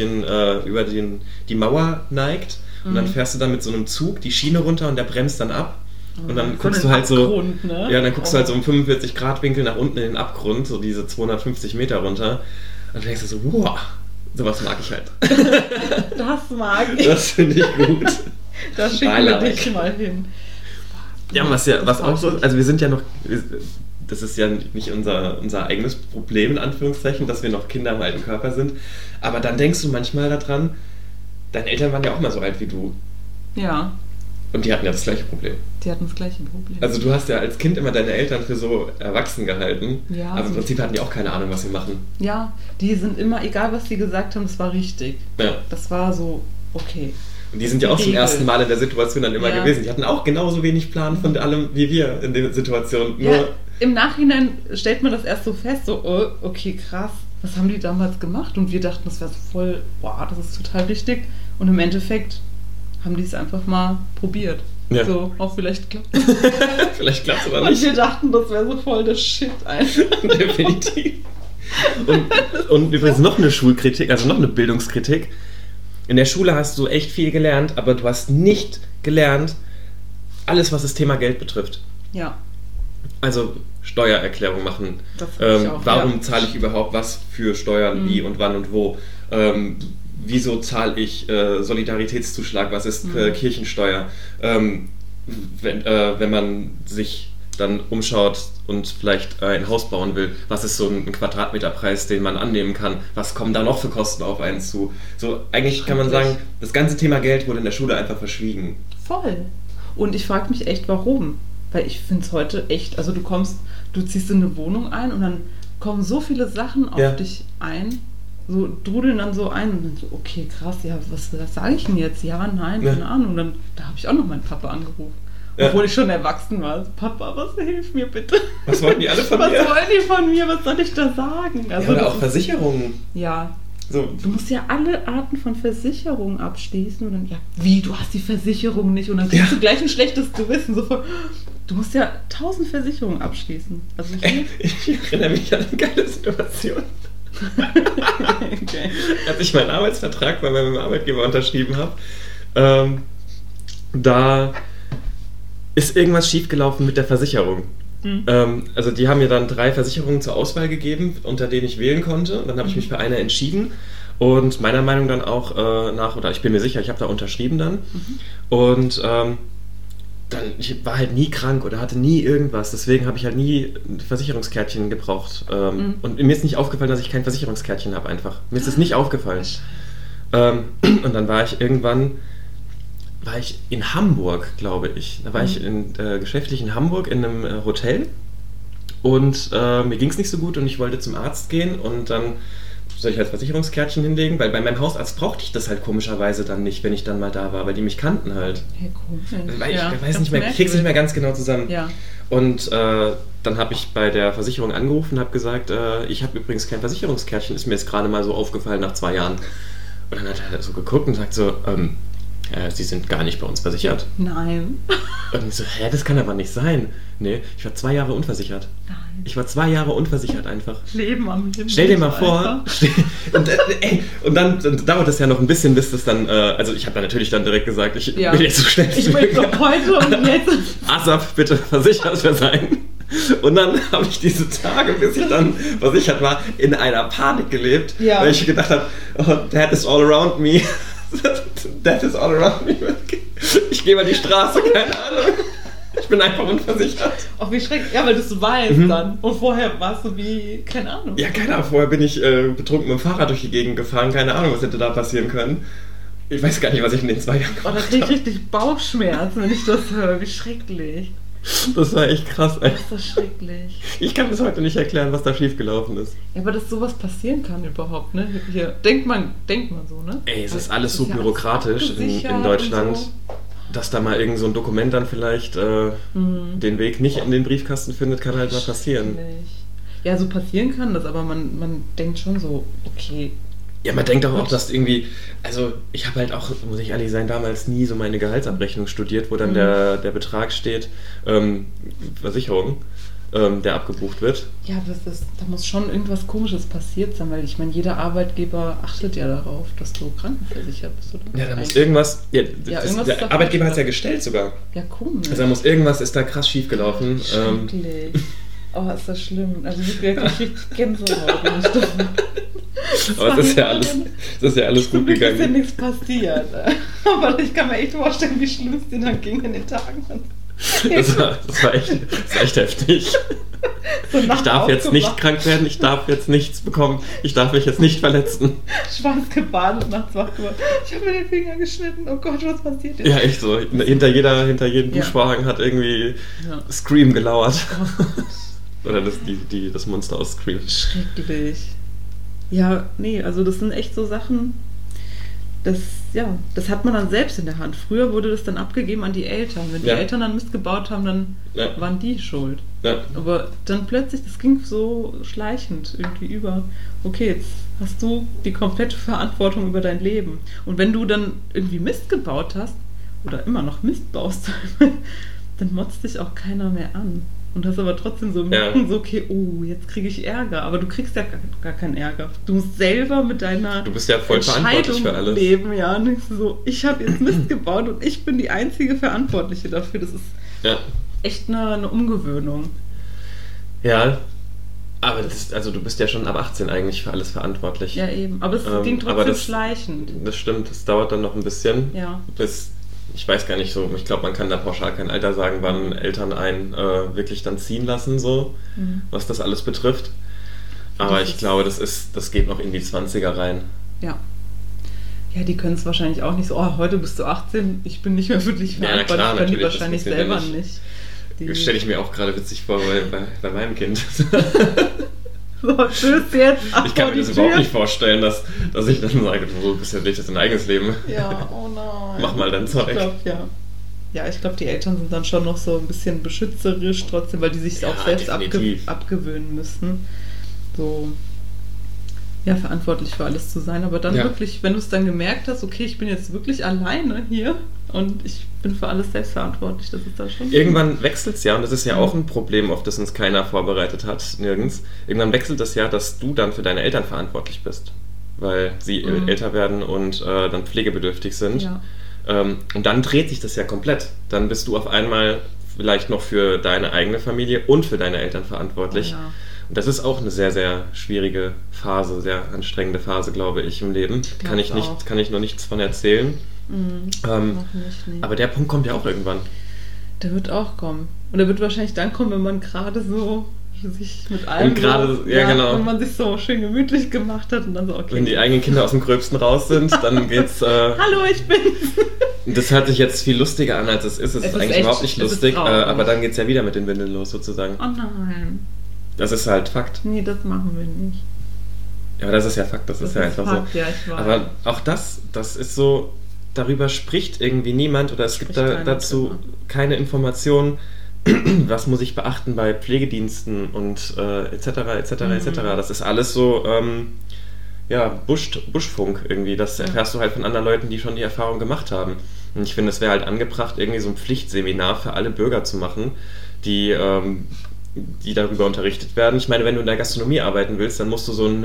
die Mauer neigt. Und dann fährst du dann mit so einem Zug die Schiene runter und der bremst dann ab. Und dann guckst du halt so, dann guckst du halt so um 45 Grad Winkel nach unten in den Abgrund, so diese 250 Meter runter. Und dann denkst du so, wow, sowas mag ich halt. Das mag ich. Das finde ich gut. Da schicken wir dich mal hin. Ja, was auch so, also wir sind ja noch, das ist ja nicht unser eigenes Problem, in Anführungszeichen, dass wir noch Kinder im alten Körper sind. Aber dann denkst du manchmal daran, deine Eltern waren ja auch mal so alt wie du. Ja. Und die hatten ja das gleiche Problem. Die hatten das gleiche Problem. Also du hast ja als Kind immer deine Eltern für so erwachsen gehalten. Ja. Aber im Prinzip hatten die auch keine Ahnung, was sie machen. Ja, die sind immer, egal was sie gesagt haben, das war richtig. Ja. Das war so, okay. Und die sind ja auch zum ersten Mal in der Situation dann immer gewesen. Die hatten auch genauso wenig Plan von allem wie wir in der Situation. Nur ja, im Nachhinein stellt man das erst so fest, so, oh, okay, krass. Was haben die damals gemacht? Und wir dachten, das wäre so voll, wow, das ist total richtig. Und im Endeffekt haben die es einfach mal probiert. Ja. So, auch vielleicht klappt es. Vielleicht klappt es aber Und nicht. wir dachten, das wäre so voll der Shit einfach. Definitiv. Und übrigens noch eine Schulkritik, also noch eine Bildungskritik. In der Schule hast du echt viel gelernt, aber du hast nicht gelernt, alles, was das Thema Geld betrifft. Ja. Also Steuererklärung machen. Das hab ich auch, Warum zahle ich überhaupt was für Steuern, wie und wann und wo? Wieso zahle ich Solidaritätszuschlag? Was ist Kirchensteuer? Wenn man sich dann umschaut und vielleicht ein Haus bauen will, was ist so ein Quadratmeterpreis, den man annehmen kann? Was kommen da noch für Kosten auf einen zu? So, eigentlich kann man sagen, das ganze Thema Geld wurde in der Schule einfach verschwiegen. Voll. Und ich frage mich echt, warum? Weil ich finde es heute echt, also du ziehst in eine Wohnung ein und dann kommen so viele Sachen auf dich ein, so trudeln dann so ein und dann so, okay, krass, ja, was sage ich denn jetzt? Ja, nein, keine Ahnung. Und dann, da habe ich auch noch meinen Papa angerufen. Obwohl ich schon erwachsen war. Also, Papa, hilf mir bitte. Was wollten die alle von mir? Was wollen die von mir? Was soll ich da sagen? Also, oder auch Versicherungen. Ja. So. Du musst ja alle Arten von Versicherungen abschließen und dann, ja, wie, du hast die Versicherung nicht und dann kriegst du gleich ein schlechtes Gewissen. So von, du musst ja 1000 Versicherungen abschließen. Also ich erinnere mich an eine geile Situation. Okay. Als ich meinen Arbeitsvertrag bei meinem Arbeitgeber unterschrieben habe, da ist irgendwas schiefgelaufen mit der Versicherung. Also die haben mir dann 3 Versicherungen zur Auswahl gegeben, unter denen ich wählen konnte. Und dann habe ich mich für eine entschieden und meiner Meinung dann auch oder ich bin mir sicher, ich habe da unterschrieben dann. Und ich war halt nie krank oder hatte nie irgendwas. Deswegen habe ich halt nie ein Versicherungskärtchen gebraucht. Und mir ist nicht aufgefallen, dass ich kein Versicherungskärtchen habe einfach. Mir ist das nicht aufgefallen. Und dann war ich in Hamburg, glaube ich. Da war ich geschäftlich in Hamburg in einem Hotel und mir ging es nicht so gut und ich wollte zum Arzt gehen und dann soll ich halt Versicherungskärtchen hinlegen, weil bei meinem Hausarzt brauchte ich das halt komischerweise dann nicht, wenn ich dann mal da war, weil die mich kannten halt. Hey, komisch. Ich weiß nicht mehr, ich krieg's nicht mehr ganz genau zusammen. Ja. Und dann habe ich bei der Versicherung angerufen und habe gesagt, ich habe übrigens kein Versicherungskärtchen, ist mir jetzt gerade mal so aufgefallen nach 2 Jahren. Und dann hat er so geguckt und sagt so, Sie sind gar nicht bei uns versichert. Nein. Und ich so, das kann aber nicht sein. Nee, ich war 2 Jahre unversichert. Nein. Ich war 2 Jahre unversichert einfach. Leben am Limit. Stell dir mal vor. Und dann dauert es ja noch ein bisschen, bis das dann, also ich habe da natürlich dann direkt gesagt, ich will jetzt so schnell ich will doch heute und jetzt. ASAP, bitte versichert sein. Und dann habe ich diese Tage, bis ich dann versichert war, in einer Panik gelebt, weil ich gedacht habe, oh, that is all around me. That is all around me. Ich gehe mal die Straße, keine Ahnung. Ich bin einfach unversichert. Ach, wie schrecklich. Ja, weil du es weißt dann. Und vorher warst du wie, keine Ahnung. Ja, keine Ahnung. Vorher bin ich betrunken mit dem Fahrrad durch die Gegend gefahren. Keine Ahnung, was hätte da passieren können. Ich weiß gar nicht, was ich in den 2 Jahren gemacht habe. Da kriege ich richtig Bauchschmerzen, wenn ich das höre. Wie schrecklich. Das war echt krass. Das ist doch schrecklich. Ich kann bis heute nicht erklären, was da schiefgelaufen ist. Ja, aber dass sowas passieren kann überhaupt, ne? Hier, denkt man so, ne? Ey, es ist alles so bürokratisch in Deutschland, so, dass da mal irgend so ein Dokument dann vielleicht den Weg nicht in den Briefkasten findet, kann halt mal passieren. Ja, so passieren kann das, aber man denkt schon so, okay. Ja, man denkt auch, dass irgendwie, also ich habe halt auch, muss ich ehrlich sein, damals nie so meine Gehaltsabrechnung studiert, wo dann der Betrag steht, Versicherung, der abgebucht wird. Ja, da muss schon irgendwas Komisches passiert sein, weil ich meine, jeder Arbeitgeber achtet ja darauf, dass du krankenversichert bist, oder? Ja, da muss irgendwas, der Arbeitgeber hat es ja gestellt sogar. Ja, komisch. Also ist da krass schief gelaufen. Schrecklich. Oh, ist das schlimm. Also ich kriege Gänsehaut. Aber es ist ja alles gut gegangen. Es ist ja nichts passiert. Aber ich kann mir echt vorstellen, wie schlimm es dir dann ging in den Tagen. Das war echt heftig. So ich darf jetzt nicht krank werden, ich darf jetzt nichts bekommen, ich darf mich jetzt nicht verletzen. Schwarz gebadet nachts wach geworden. Ich habe mir den Finger geschnitten, oh Gott, was passiert jetzt? Ja, echt so. Hinter jedem Duschvorhang hat irgendwie Scream gelauert. Oder das Monster aus Scream. Schrecklich. Ja, nee, also das sind echt so Sachen, das hat man dann selbst in der Hand. Früher wurde das dann abgegeben an die Eltern. Wenn die Eltern dann Mist gebaut haben, dann waren die schuld. Ja. Aber dann plötzlich, das ging so schleichend irgendwie über. Okay, jetzt hast du die komplette Verantwortung über dein Leben. Und wenn du dann irgendwie Mist gebaut hast oder immer noch Mist baust, dann motzt dich auch keiner mehr an. Und hast aber trotzdem so im Rücken so, okay, oh, jetzt kriege ich Ärger. Aber du kriegst ja gar keinen Ärger. Du musst selber mit deiner Du bist ja voll verantwortlich für alles. Leben, ja. Und denkst du so, ich habe jetzt Mist gebaut und ich bin die einzige Verantwortliche dafür. Das ist echt eine Umgewöhnung. Ja, aber also du bist ja schon ab 18 eigentlich für alles verantwortlich. Ja, eben. Aber es ging trotzdem schleichend. Das stimmt, das dauert dann noch ein bisschen. Ja. Ich weiß gar nicht so, ich glaube, man kann da pauschal kein Alter sagen, wann Eltern einen wirklich dann ziehen lassen, so, was das alles betrifft. Aber ich glaube, das geht noch in die 20er rein. Ja. Ja, die können es wahrscheinlich auch nicht so, oh, heute bist du 18, ich bin nicht mehr für dich verantwortlich. Ja, klar, können die wahrscheinlich selber nicht. Das stelle ich mir auch gerade witzig vor bei meinem Kind. So, tschüss jetzt. Ich kann mir das überhaupt nicht vorstellen, dass ich dann sage, du bist ja nicht das dein eigenes Leben. Ja, oh nein. Mach mal dein Zeug. Ich glaube, ja. Ja, ich glaube, die Eltern sind dann schon noch so ein bisschen beschützerisch trotzdem, weil die sich auch selbst abgewöhnen müssen. So, ja, verantwortlich für alles zu sein. Aber dann wirklich, wenn du es dann gemerkt hast, okay, ich bin jetzt wirklich alleine hier und ich bin für alles selbst verantwortlich, das ist da schon... Irgendwann wechselt es ja, und das ist ja auch ein Problem, auf das uns keiner vorbereitet hat, nirgends. Irgendwann wechselt es ja, dass du dann für deine Eltern verantwortlich bist, weil sie älter werden und dann pflegebedürftig sind. Ja. Und dann dreht sich das ja komplett. Dann bist du auf einmal vielleicht noch für deine eigene Familie und für deine Eltern verantwortlich. Ja. Und das ist auch eine sehr, sehr schwierige Phase, sehr anstrengende Phase, glaube ich, im Leben. Kann ich noch nichts von erzählen. Noch nicht, nee. Aber der Punkt kommt ja auch irgendwann. Der wird auch kommen. Und der wird wahrscheinlich dann kommen, wenn man gerade so sich mit allem genau. wenn man sich so schön gemütlich gemacht hat und dann so, okay. Wenn die eigenen Kinder aus dem Gröbsten raus sind, dann geht's... Hallo, ich bin's! Das hört sich jetzt viel lustiger an, als es ist. Es ist eigentlich echt, überhaupt nicht lustig, aber dann geht's ja wieder mit den Windeln los, sozusagen. Oh nein. Das ist halt Fakt. Nee, das machen wir nicht. Ja, aber das ist ja Fakt, das ist ja einfach Fakt, so. Ja, ich weiß. Aber auch das ist so, darüber spricht irgendwie niemand oder es gibt dazu keine Informationen, was muss ich beachten bei Pflegediensten und etc. etc. Das ist alles so, Buschfunk irgendwie. Das erfährst du halt von anderen Leuten, die schon die Erfahrung gemacht haben. Und ich finde, es wäre halt angebracht, irgendwie so ein Pflichtseminar für alle Bürger zu machen, die darüber unterrichtet werden. Ich meine, wenn du in der Gastronomie arbeiten willst, dann musst du so ein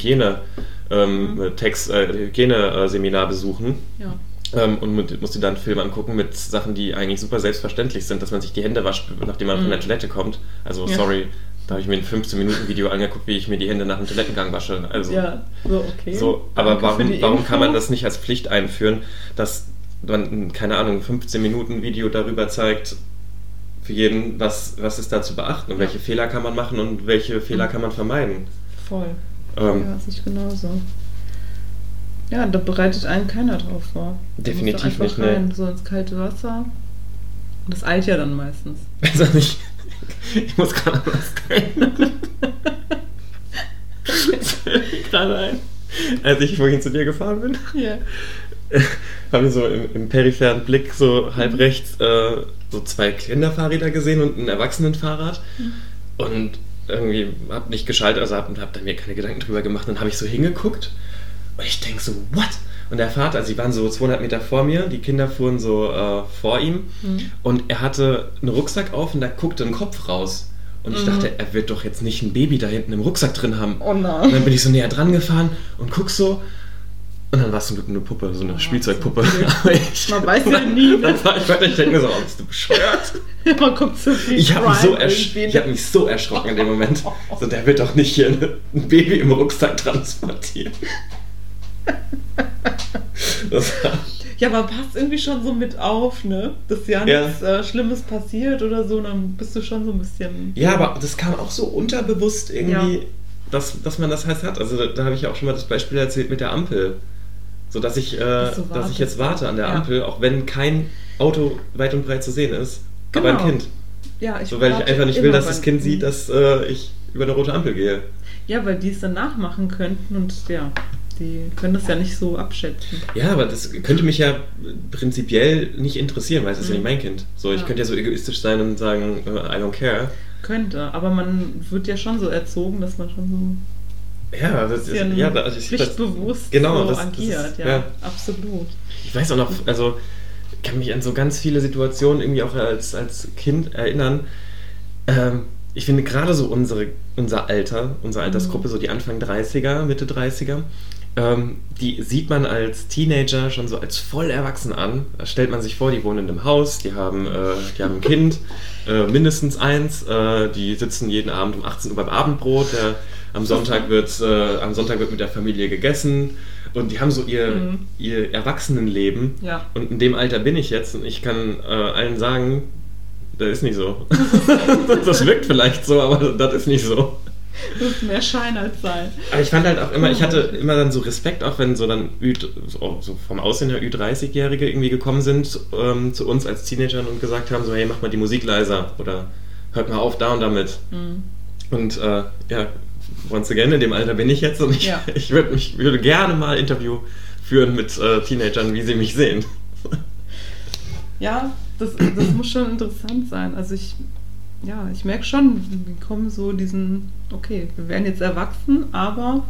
Hygieneseminar besuchen. Ja. Und musst dir dann einen Film angucken mit Sachen, die eigentlich super selbstverständlich sind, dass man sich die Hände wascht, nachdem man von der Toilette kommt. Also, sorry, da habe ich mir ein 15-Minuten-Video angeguckt, wie ich mir die Hände nach dem Toilettengang wasche. Also, ja, so, okay. So, aber warum kann man das nicht als Pflicht einführen, dass man, keine Ahnung, 15-Minuten-Video darüber zeigt, für jeden, was ist da zu beachten und welche Fehler kann man machen und welche Fehler kann man vermeiden. Voll. Ja, sehe ich genauso. Ja, da bereitet einen keiner drauf vor. Definitiv nicht, rein, so ins kalte Wasser. Und das eilt ja dann meistens. Also ich muss gerade was gerade ein. Als ich vorhin zu dir gefahren bin, habe ich so im peripheren Blick so halb rechts so 2 Kinderfahrräder gesehen und ein Erwachsenenfahrrad. Und irgendwie habe nicht geschaltet, also habe da mir keine Gedanken drüber gemacht. Dann habe ich so hingeguckt und ich denke so, what? Und der Vater, also sie waren so 200 Meter vor mir, die Kinder fuhren so vor ihm und er hatte einen Rucksack auf und da guckte ein Kopf raus. Und ich dachte, er wird doch jetzt nicht ein Baby da hinten im Rucksack drin haben. Oh nein. Und dann bin ich so näher dran gefahren und guck so. Und dann war es zum Glück eine Puppe, so eine Spielzeugpuppe. Man weiß ja nie. Dann war ich weiter, ich denke mir so, bist du bescheuert? Man guckt so viel. Ich habe mich so erschrocken in dem Moment. So, der wird doch nicht hier ein Baby im Rucksack transportieren. Ja, aber passt irgendwie schon so mit auf, ne? Dass ja nichts Schlimmes passiert oder so, dann bist du schon so ein bisschen... Ja, aber das kam auch so unterbewusst irgendwie, dass man das halt hat. Also da habe ich ja auch schon mal das Beispiel erzählt mit der Ampel. So, dass ich jetzt warte an der Ampel, auch wenn kein Auto weit und breit zu sehen ist, aber ein Kind. Ja, weil ich einfach nicht will, dass das Kind sieht, dass ich über eine rote Ampel gehe. Ja, weil die es dann nachmachen könnten und die können das ja nicht so abschätzen. Ja, aber das könnte mich ja prinzipiell nicht interessieren, weil es ist ja nicht mein Kind. So, ich könnte ja so egoistisch sein und sagen, I don't care. Könnte, aber man wird ja schon so erzogen, dass man schon so pflichtbewusst so agiert. Ja, absolut. Ich weiß auch noch, also kann mich an so ganz viele Situationen irgendwie auch als Kind erinnern. Ich finde gerade so unser Alter, unsere Altersgruppe, so die Anfang 30er, Mitte 30er, die sieht man als Teenager schon so als voll erwachsen an. Da stellt man sich vor, die wohnen in einem Haus, die haben ein Kind, mindestens eins, die sitzen jeden Abend um 18 Uhr beim Abendbrot, am Sonntag wird mit der Familie gegessen und die haben so ihr Erwachsenenleben. Ja. Und in dem Alter bin ich jetzt und ich kann allen sagen, das ist nicht so. Das wirkt vielleicht so, aber das ist nicht so. Das ist mehr Schein als Sein. Aber ich fand halt auch immer, ich hatte immer dann so Respekt, auch wenn so dann so vom Aussehen her Ü30-Jährige irgendwie gekommen sind zu uns als Teenagern und gesagt haben, so hey, mach mal die Musik leiser oder hört mal auf da und damit. Mhm. Und once again, in dem Alter bin ich jetzt und ich würde gerne mal Interview führen mit Teenagern, wie sie mich sehen. Ja, das muss schon interessant sein. Also ich merke schon, wir kommen so okay, wir werden jetzt erwachsen, aber...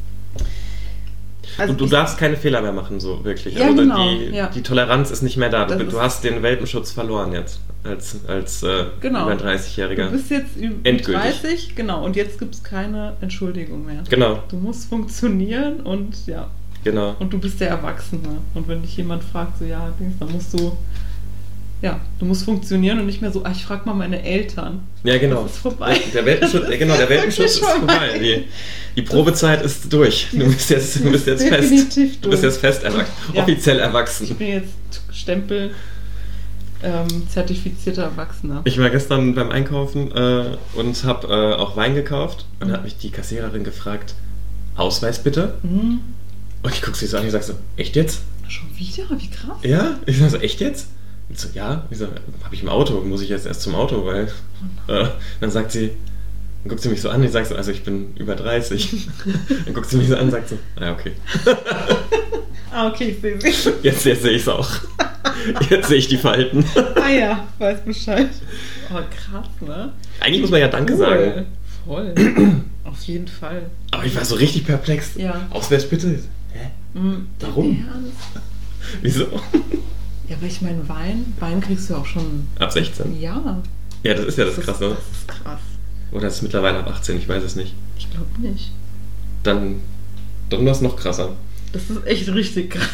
Also du darfst keine Fehler mehr machen, so wirklich. Ja, also genau. Die Toleranz ist nicht mehr da. Du hast den Welpenschutz verloren jetzt als genau. über 30-Jähriger. Du bist jetzt über 30, genau, und jetzt gibt es keine Entschuldigung mehr. Genau. Du musst funktionieren und Genau. Und du bist der Erwachsene. Und wenn dich jemand fragt, so dann musst du... Ja, du musst funktionieren und nicht mehr so, ich frage mal meine Eltern. Ja, genau. Das ist vorbei. Der Welpenschutz ist vorbei. Die Probezeit ist durch. Du bist jetzt fest. Du bist jetzt fest erwachsen. Ja. Offiziell erwachsen. Ich bin jetzt Stempel zertifizierter Erwachsener. Ich war gestern beim Einkaufen und habe auch Wein gekauft und hat mich die Kassiererin gefragt, Ausweis bitte? Mhm. Und ich gucke sie so an und sage so, echt jetzt? Schon wieder? Wie krass. Ja, ich sage so, echt jetzt? Und so, ja, ich so, habe ich im Auto, muss ich jetzt erst zum Auto, weil dann guckt sie mich so an, ich sage so, also ich bin über 30. Dann guckt sie mich so an und sagt so, okay. Okay, ich sehe sie. Jetzt sehe ich es auch. Jetzt sehe ich die Falten. Ja, weiß Bescheid. Oh, krass, ne? Eigentlich muss man ja Danke sagen. Voll. Auf jeden Fall. Aber ich war so richtig perplex. Ja. Ausweis bitte? Hä? Warum? Wieso? Ja, aber ich meine, Wein kriegst du auch schon... Ab 16? Ja. Ja, das ist ja das Krasse. Das ist krass. Oder ist es mittlerweile ab 18? Ich weiß es nicht. Ich glaube nicht. Dann war es noch krasser. Das ist echt richtig krass.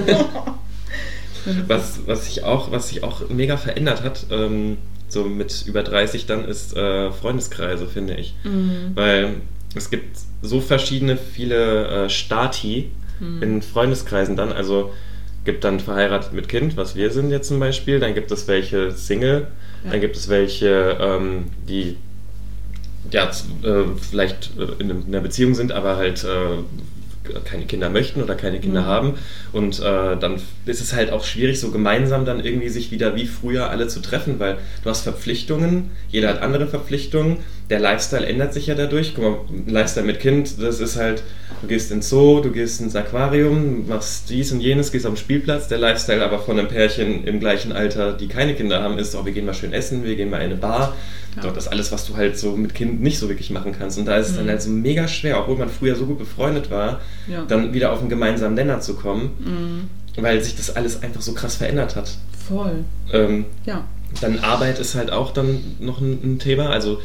Was sich auch mega verändert hat, so mit über 30 dann, ist Freundeskreise, finde ich. Mhm. Weil es gibt so viele Stati in Freundeskreisen dann, also gibt dann verheiratet mit Kind, was wir sind jetzt zum Beispiel, dann gibt es welche Single, dann gibt es welche, die vielleicht in einer Beziehung sind, aber halt keine Kinder möchten oder keine Kinder haben und dann ist es halt auch schwierig, so gemeinsam dann irgendwie sich wieder wie früher alle zu treffen, weil du hast Verpflichtungen, jeder hat andere Verpflichtungen, der Lifestyle ändert sich ja dadurch. Guck mal, ein Lifestyle mit Kind, das ist halt, du gehst ins Zoo, du gehst ins Aquarium, machst dies und jenes, gehst am Spielplatz. Der Lifestyle aber von einem Pärchen im gleichen Alter, die keine Kinder haben, ist, wir gehen mal schön essen, wir gehen mal in eine Bar. Ja. Das ist alles, was du halt so mit Kind nicht so wirklich machen kannst. Und da ist es dann halt so mega schwer, obwohl man früher so gut befreundet war, dann wieder auf einen gemeinsamen Nenner zu kommen, weil sich das alles einfach so krass verändert hat. Voll. Dann Arbeit ist halt auch dann noch ein Thema, also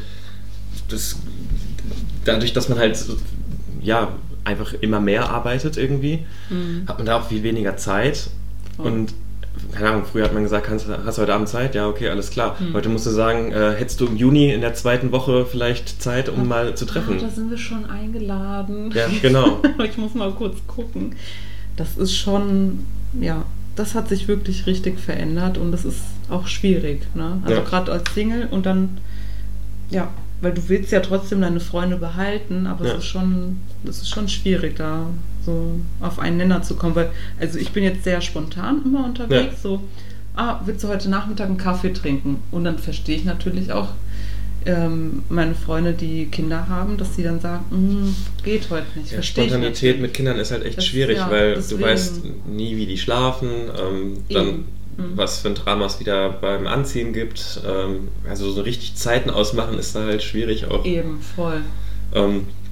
dadurch, dass man halt einfach immer mehr arbeitet irgendwie, hat man da auch viel weniger Zeit. Und keine Ahnung, früher hat man gesagt, hast du heute Abend Zeit? Ja, okay, alles klar. Heute musst du sagen, hättest du im Juni in der 2. Woche vielleicht Zeit, um mal zu treffen? Da sind wir schon eingeladen. Ja, genau. Ich muss mal kurz gucken. Das ist schon, das hat sich wirklich richtig verändert und das ist auch schwierig, ne? Also gerade als Single und dann, weil du willst ja trotzdem deine Freunde behalten, aber es ist schon schwierig, da so auf einen Nenner zu kommen, weil, also ich bin jetzt sehr spontan immer unterwegs, so, willst du heute Nachmittag einen Kaffee trinken? Und dann verstehe ich natürlich auch meine Freunde, die Kinder haben, dass sie dann sagen, geht heute nicht. Spontanität mit Kindern ist halt echt schwierig, weil deswegen, du weißt nie, wie die schlafen, dann was für ein Drama es wieder beim Anziehen gibt. Also so richtig Zeiten ausmachen ist da halt schwierig auch. Eben, voll.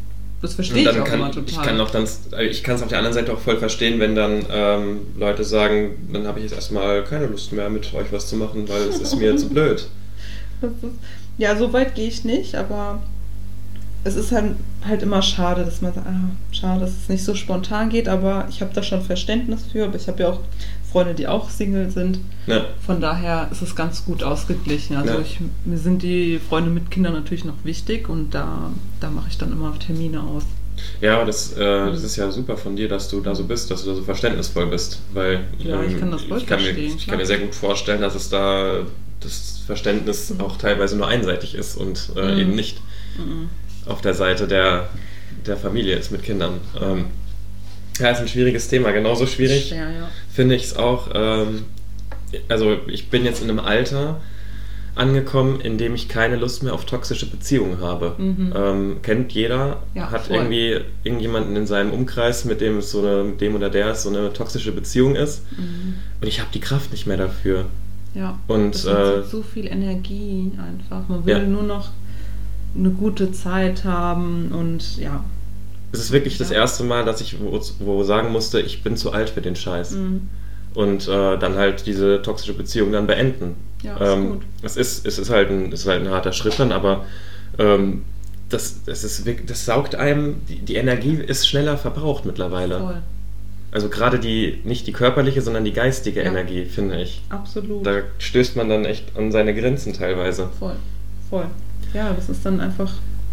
Das verstehe ich auch immer total. Ich kann es auf der anderen Seite auch voll verstehen, wenn dann Leute sagen, dann habe ich jetzt erstmal keine Lust mehr, mit euch was zu machen, weil es ist mir zu blöd. Ja, so weit gehe ich nicht, aber es ist halt immer schade, dass man sagt, schade, dass es nicht so spontan geht, aber ich habe da schon Verständnis für, aber ich habe ja auch Freunde, die auch Single sind. Ja. Von daher ist es ganz gut ausgeglichen. Also mir sind die Freunde mit Kindern natürlich noch wichtig und da mache ich dann immer Termine aus. Ja, das ist ja super von dir, dass du da so bist, dass du da so verständnisvoll bist, weil ich kann das voll verstehen. Ich kann mir sehr gut vorstellen, dass es da das Verständnis auch teilweise nur einseitig ist und eben nicht auf der Seite der Familie ist mit Kindern. Ist ein schwieriges Thema. Genauso schwierig finde ich es auch. Also ich bin jetzt in einem Alter angekommen, in dem ich keine Lust mehr auf toxische Beziehungen habe. Kennt jeder, hat voll. Irgendwie irgendjemanden in seinem Umkreis, mit dem es mit dem oder der es so eine toxische Beziehung ist. Und ich habe die Kraft nicht mehr dafür. Ja, und das ist so viel Energie einfach. Man will nur noch eine gute Zeit haben und ja. Es ist wirklich das erste Mal, dass ich wo sagen musste, ich bin zu alt für den Scheiß. Und dann halt diese toxische Beziehung dann beenden. Ja, ist gut. Es ist halt ein harter Schritt dann, aber das saugt einem, die Energie ist schneller verbraucht mittlerweile. Voll. Also gerade nicht die körperliche, sondern die geistige Energie, finde ich. Absolut. Da stößt man dann echt an seine Grenzen teilweise. Voll. Ja, das ist dann einfach,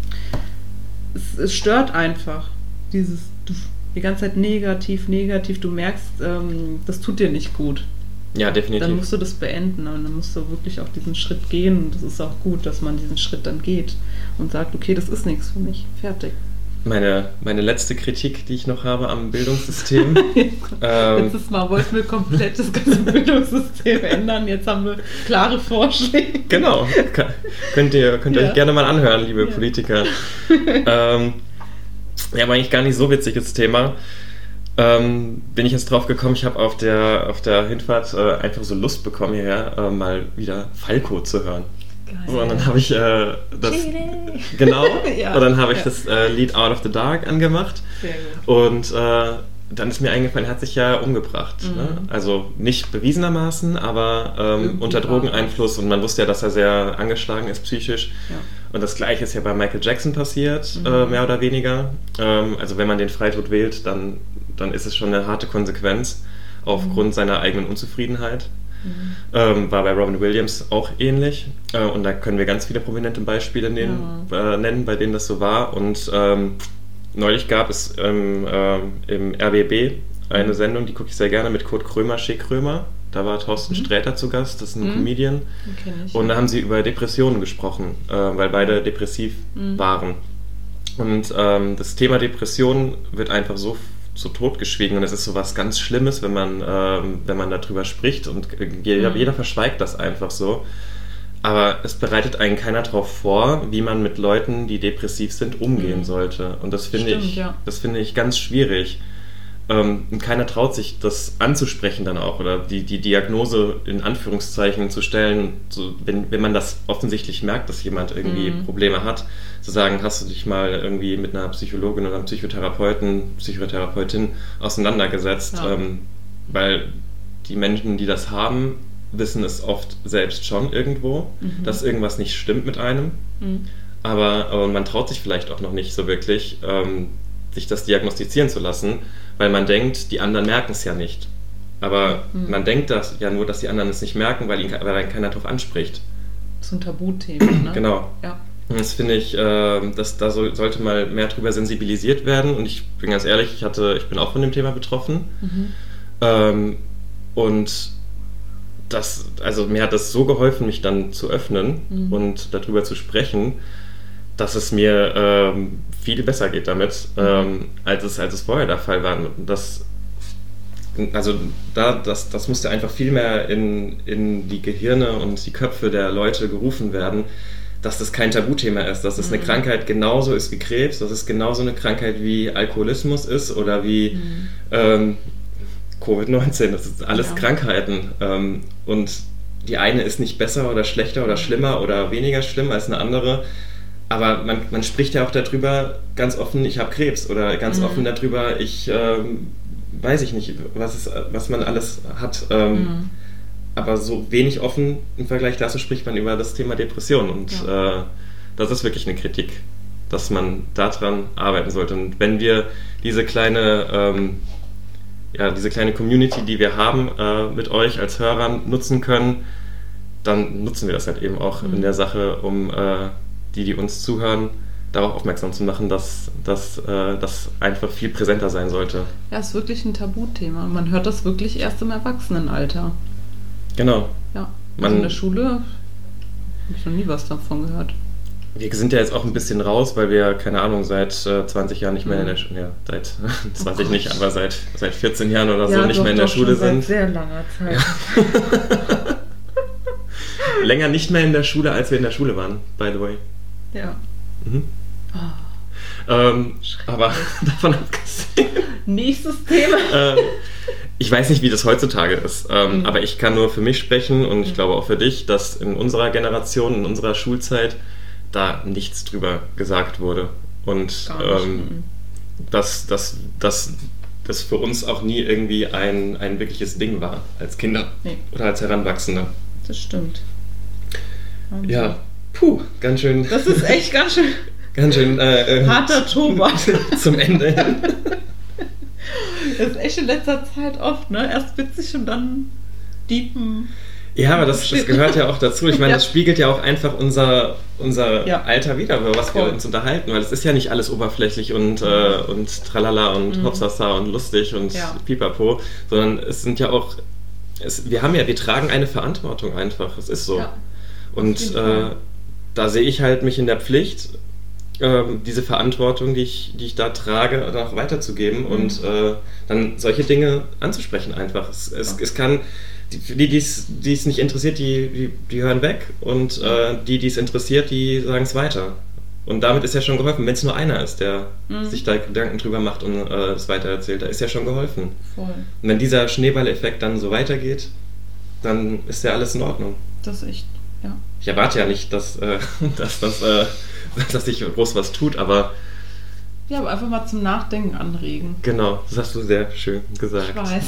es stört einfach, die ganze Zeit negativ, du merkst, das tut dir nicht gut. Ja, definitiv. Dann musst du das beenden und dann musst du wirklich auch diesen Schritt gehen und das ist auch gut, dass man diesen Schritt dann geht und sagt, okay, das ist nichts für mich, fertig. Meine letzte Kritik, die ich noch habe am Bildungssystem. Letztes Mal wollten wir komplett das ganze Bildungssystem ändern. Jetzt haben wir klare Vorschläge. Genau. Könnt ihr euch gerne mal anhören, liebe Politiker. Aber eigentlich gar nicht so witziges Thema. Bin ich jetzt drauf gekommen, ich habe auf der Hinfahrt einfach so Lust bekommen, hierher mal wieder Falco zu hören. So, und dann habe ich das genau und dann habe ich das Lied Out of the Dark angemacht. Sehr gut. Und dann ist mir eingefallen, er hat sich ja umgebracht. Ne? Also nicht bewiesenermaßen, aber unter Drogeneinfluss und man wusste ja, dass er sehr angeschlagen ist psychisch. Ja. Und das Gleiche ist ja bei Michael Jackson passiert, mehr oder weniger. Also wenn man den Freitod wählt, dann ist es schon eine harte Konsequenz aufgrund seiner eigenen Unzufriedenheit. War bei Robin Williams auch ähnlich und da können wir ganz viele prominente Beispiele nennen, bei denen das so war und neulich gab es im RBB eine Sendung, die gucke ich sehr gerne mit Kurt Krömer, Schick Krömer, da war Thorsten Sträter zu Gast, das ist ein Comedian und da haben sie über Depressionen gesprochen, weil beide depressiv waren und das Thema Depressionen wird einfach so totgeschwiegen und es ist so was ganz Schlimmes, wenn man darüber spricht und jeder verschweigt das einfach so. Aber es bereitet einen keiner darauf vor, wie man mit Leuten, die depressiv sind, umgehen sollte. Und das finde ich ganz schwierig. Und keiner traut sich, das anzusprechen dann auch oder die Diagnose in Anführungszeichen zu stellen, so, wenn man das offensichtlich merkt, dass jemand irgendwie Probleme hat, zu sagen, hast du dich mal irgendwie mit einer Psychologin oder einem Psychotherapeutin auseinandergesetzt, weil die Menschen, die das haben, wissen es oft selbst schon irgendwo, dass irgendwas nicht stimmt mit einem, aber man traut sich vielleicht auch noch nicht so wirklich, sich das diagnostizieren zu lassen, weil man denkt, die anderen merken es ja nicht. Aber man denkt das ja nur, dass die anderen es nicht merken, weil keiner darauf anspricht. So ein Tabuthema, ne? Genau. Ja. Und das finde ich, sollte mal mehr drüber sensibilisiert werden. Und ich bin ganz ehrlich, ich bin auch von dem Thema betroffen. Und mir hat das so geholfen, mich dann zu öffnen und darüber zu sprechen, dass es mir viel besser geht damit, als es vorher der Fall war. Das musste einfach viel mehr in die Gehirne und die Köpfe der Leute gerufen werden, dass das kein Tabuthema ist, dass es eine Krankheit genauso ist wie Krebs, dass es genauso eine Krankheit wie Alkoholismus ist oder wie Covid-19, das sind alles Krankheiten. Und die eine ist nicht besser oder schlechter oder schlimmer oder weniger schlimm als eine andere. Aber man spricht ja auch darüber ganz offen, ich habe Krebs, oder ganz offen darüber, ich weiß ich nicht, was man alles hat. Aber so wenig offen im Vergleich dazu spricht man über das Thema Depression. Und das ist wirklich eine Kritik, dass man daran arbeiten sollte. Und wenn wir diese kleine Community, die wir haben, mit euch als Hörern nutzen können, dann nutzen wir das halt eben auch in der Sache, um die uns zuhören, darauf aufmerksam zu machen, dass das einfach viel präsenter sein sollte. Ja, es ist wirklich ein Tabuthema. Man hört das wirklich erst im Erwachsenenalter. Genau. Ja, also in der Schule habe ich noch nie was davon gehört. Wir sind ja jetzt auch ein bisschen raus, weil wir, keine Ahnung, seit 20 Jahren nicht mehr in der Schule, ja, seit 20 nicht, aber seit 14 Jahren oder so nicht mehr in der Schule sind. Seit sehr langer Zeit. Ja. Länger nicht mehr in der Schule, als wir in der Schule waren, by the way. Ja. Aber davon abgesehen. Nächstes Thema. Ich weiß nicht, wie das heutzutage ist, aber ich kann nur für mich sprechen und ich glaube auch für dich, dass in unserer Generation, in unserer Schulzeit da nichts drüber gesagt wurde. Und dass das für uns auch nie irgendwie ein wirkliches Ding war, als Kinder oder als Heranwachsende. Das stimmt. Wahnsinn. Ja, ganz schön. Das ist echt ganz schön harter Tobak. Zum Ende hin. Das ist echt in letzter Zeit oft, ne? Erst witzig und dann deepen. Ja, aber das gehört ja auch dazu. Ich meine, das spiegelt ja auch einfach unser Alter wider, über was wir uns unterhalten, weil es ist ja nicht alles oberflächlich und tralala und hopsasa und lustig und pipapo, sondern es sind ja auch, wir tragen eine Verantwortung einfach, es ist so. Ja, und da sehe ich halt mich in der Pflicht, diese Verantwortung, die ich da trage, auch weiterzugeben und dann solche Dinge anzusprechen einfach. Es kann, die es nicht interessiert, die hören weg und die es interessiert, die sagen es weiter. Und damit ist ja schon geholfen, wenn es nur einer ist, der sich da Gedanken drüber macht und es weitererzählt, da ist ja schon geholfen. Voll. Und wenn dieser Schneeballeffekt dann so weitergeht, dann ist ja alles in Ordnung. Das ist echt, ja. Ich erwarte ja nicht, dass sich groß was tut, aber... Ja, aber einfach mal zum Nachdenken anregen. Genau, das hast du sehr schön gesagt. Ich weiß.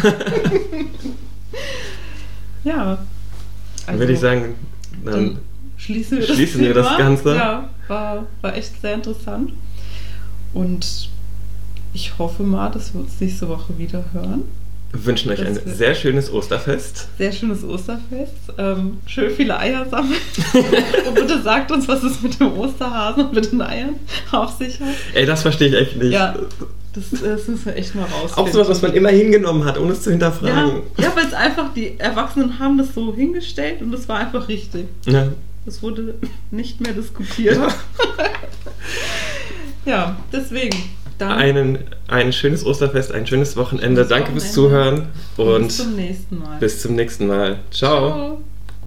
Ja. Also, dann würde ich sagen, dann schließen wir das Ganze. Ja, war echt sehr interessant. Und ich hoffe mal, dass wir uns nächste Woche wieder hören. Wir wünschen euch ein sehr schönes Osterfest. Sehr schönes Osterfest. Schön viele Eier sammeln. Und bitte sagt uns, was es mit dem Osterhasen und mit den Eiern auf sich hat. Ey, das verstehe ich echt nicht. Ja, das müssen wir echt mal rausfinden. Auch sowas, was man immer hingenommen hat, ohne es zu hinterfragen. Ja, weil es einfach, die Erwachsenen haben das so hingestellt und es war einfach richtig. Ja. Es wurde nicht mehr diskutiert. Ja, deswegen. Ein schönes Osterfest, ein schönes Wochenende. Danke fürs Zuhören und bis zum nächsten Mal. Bis zum nächsten Mal. Ciao. Ciao.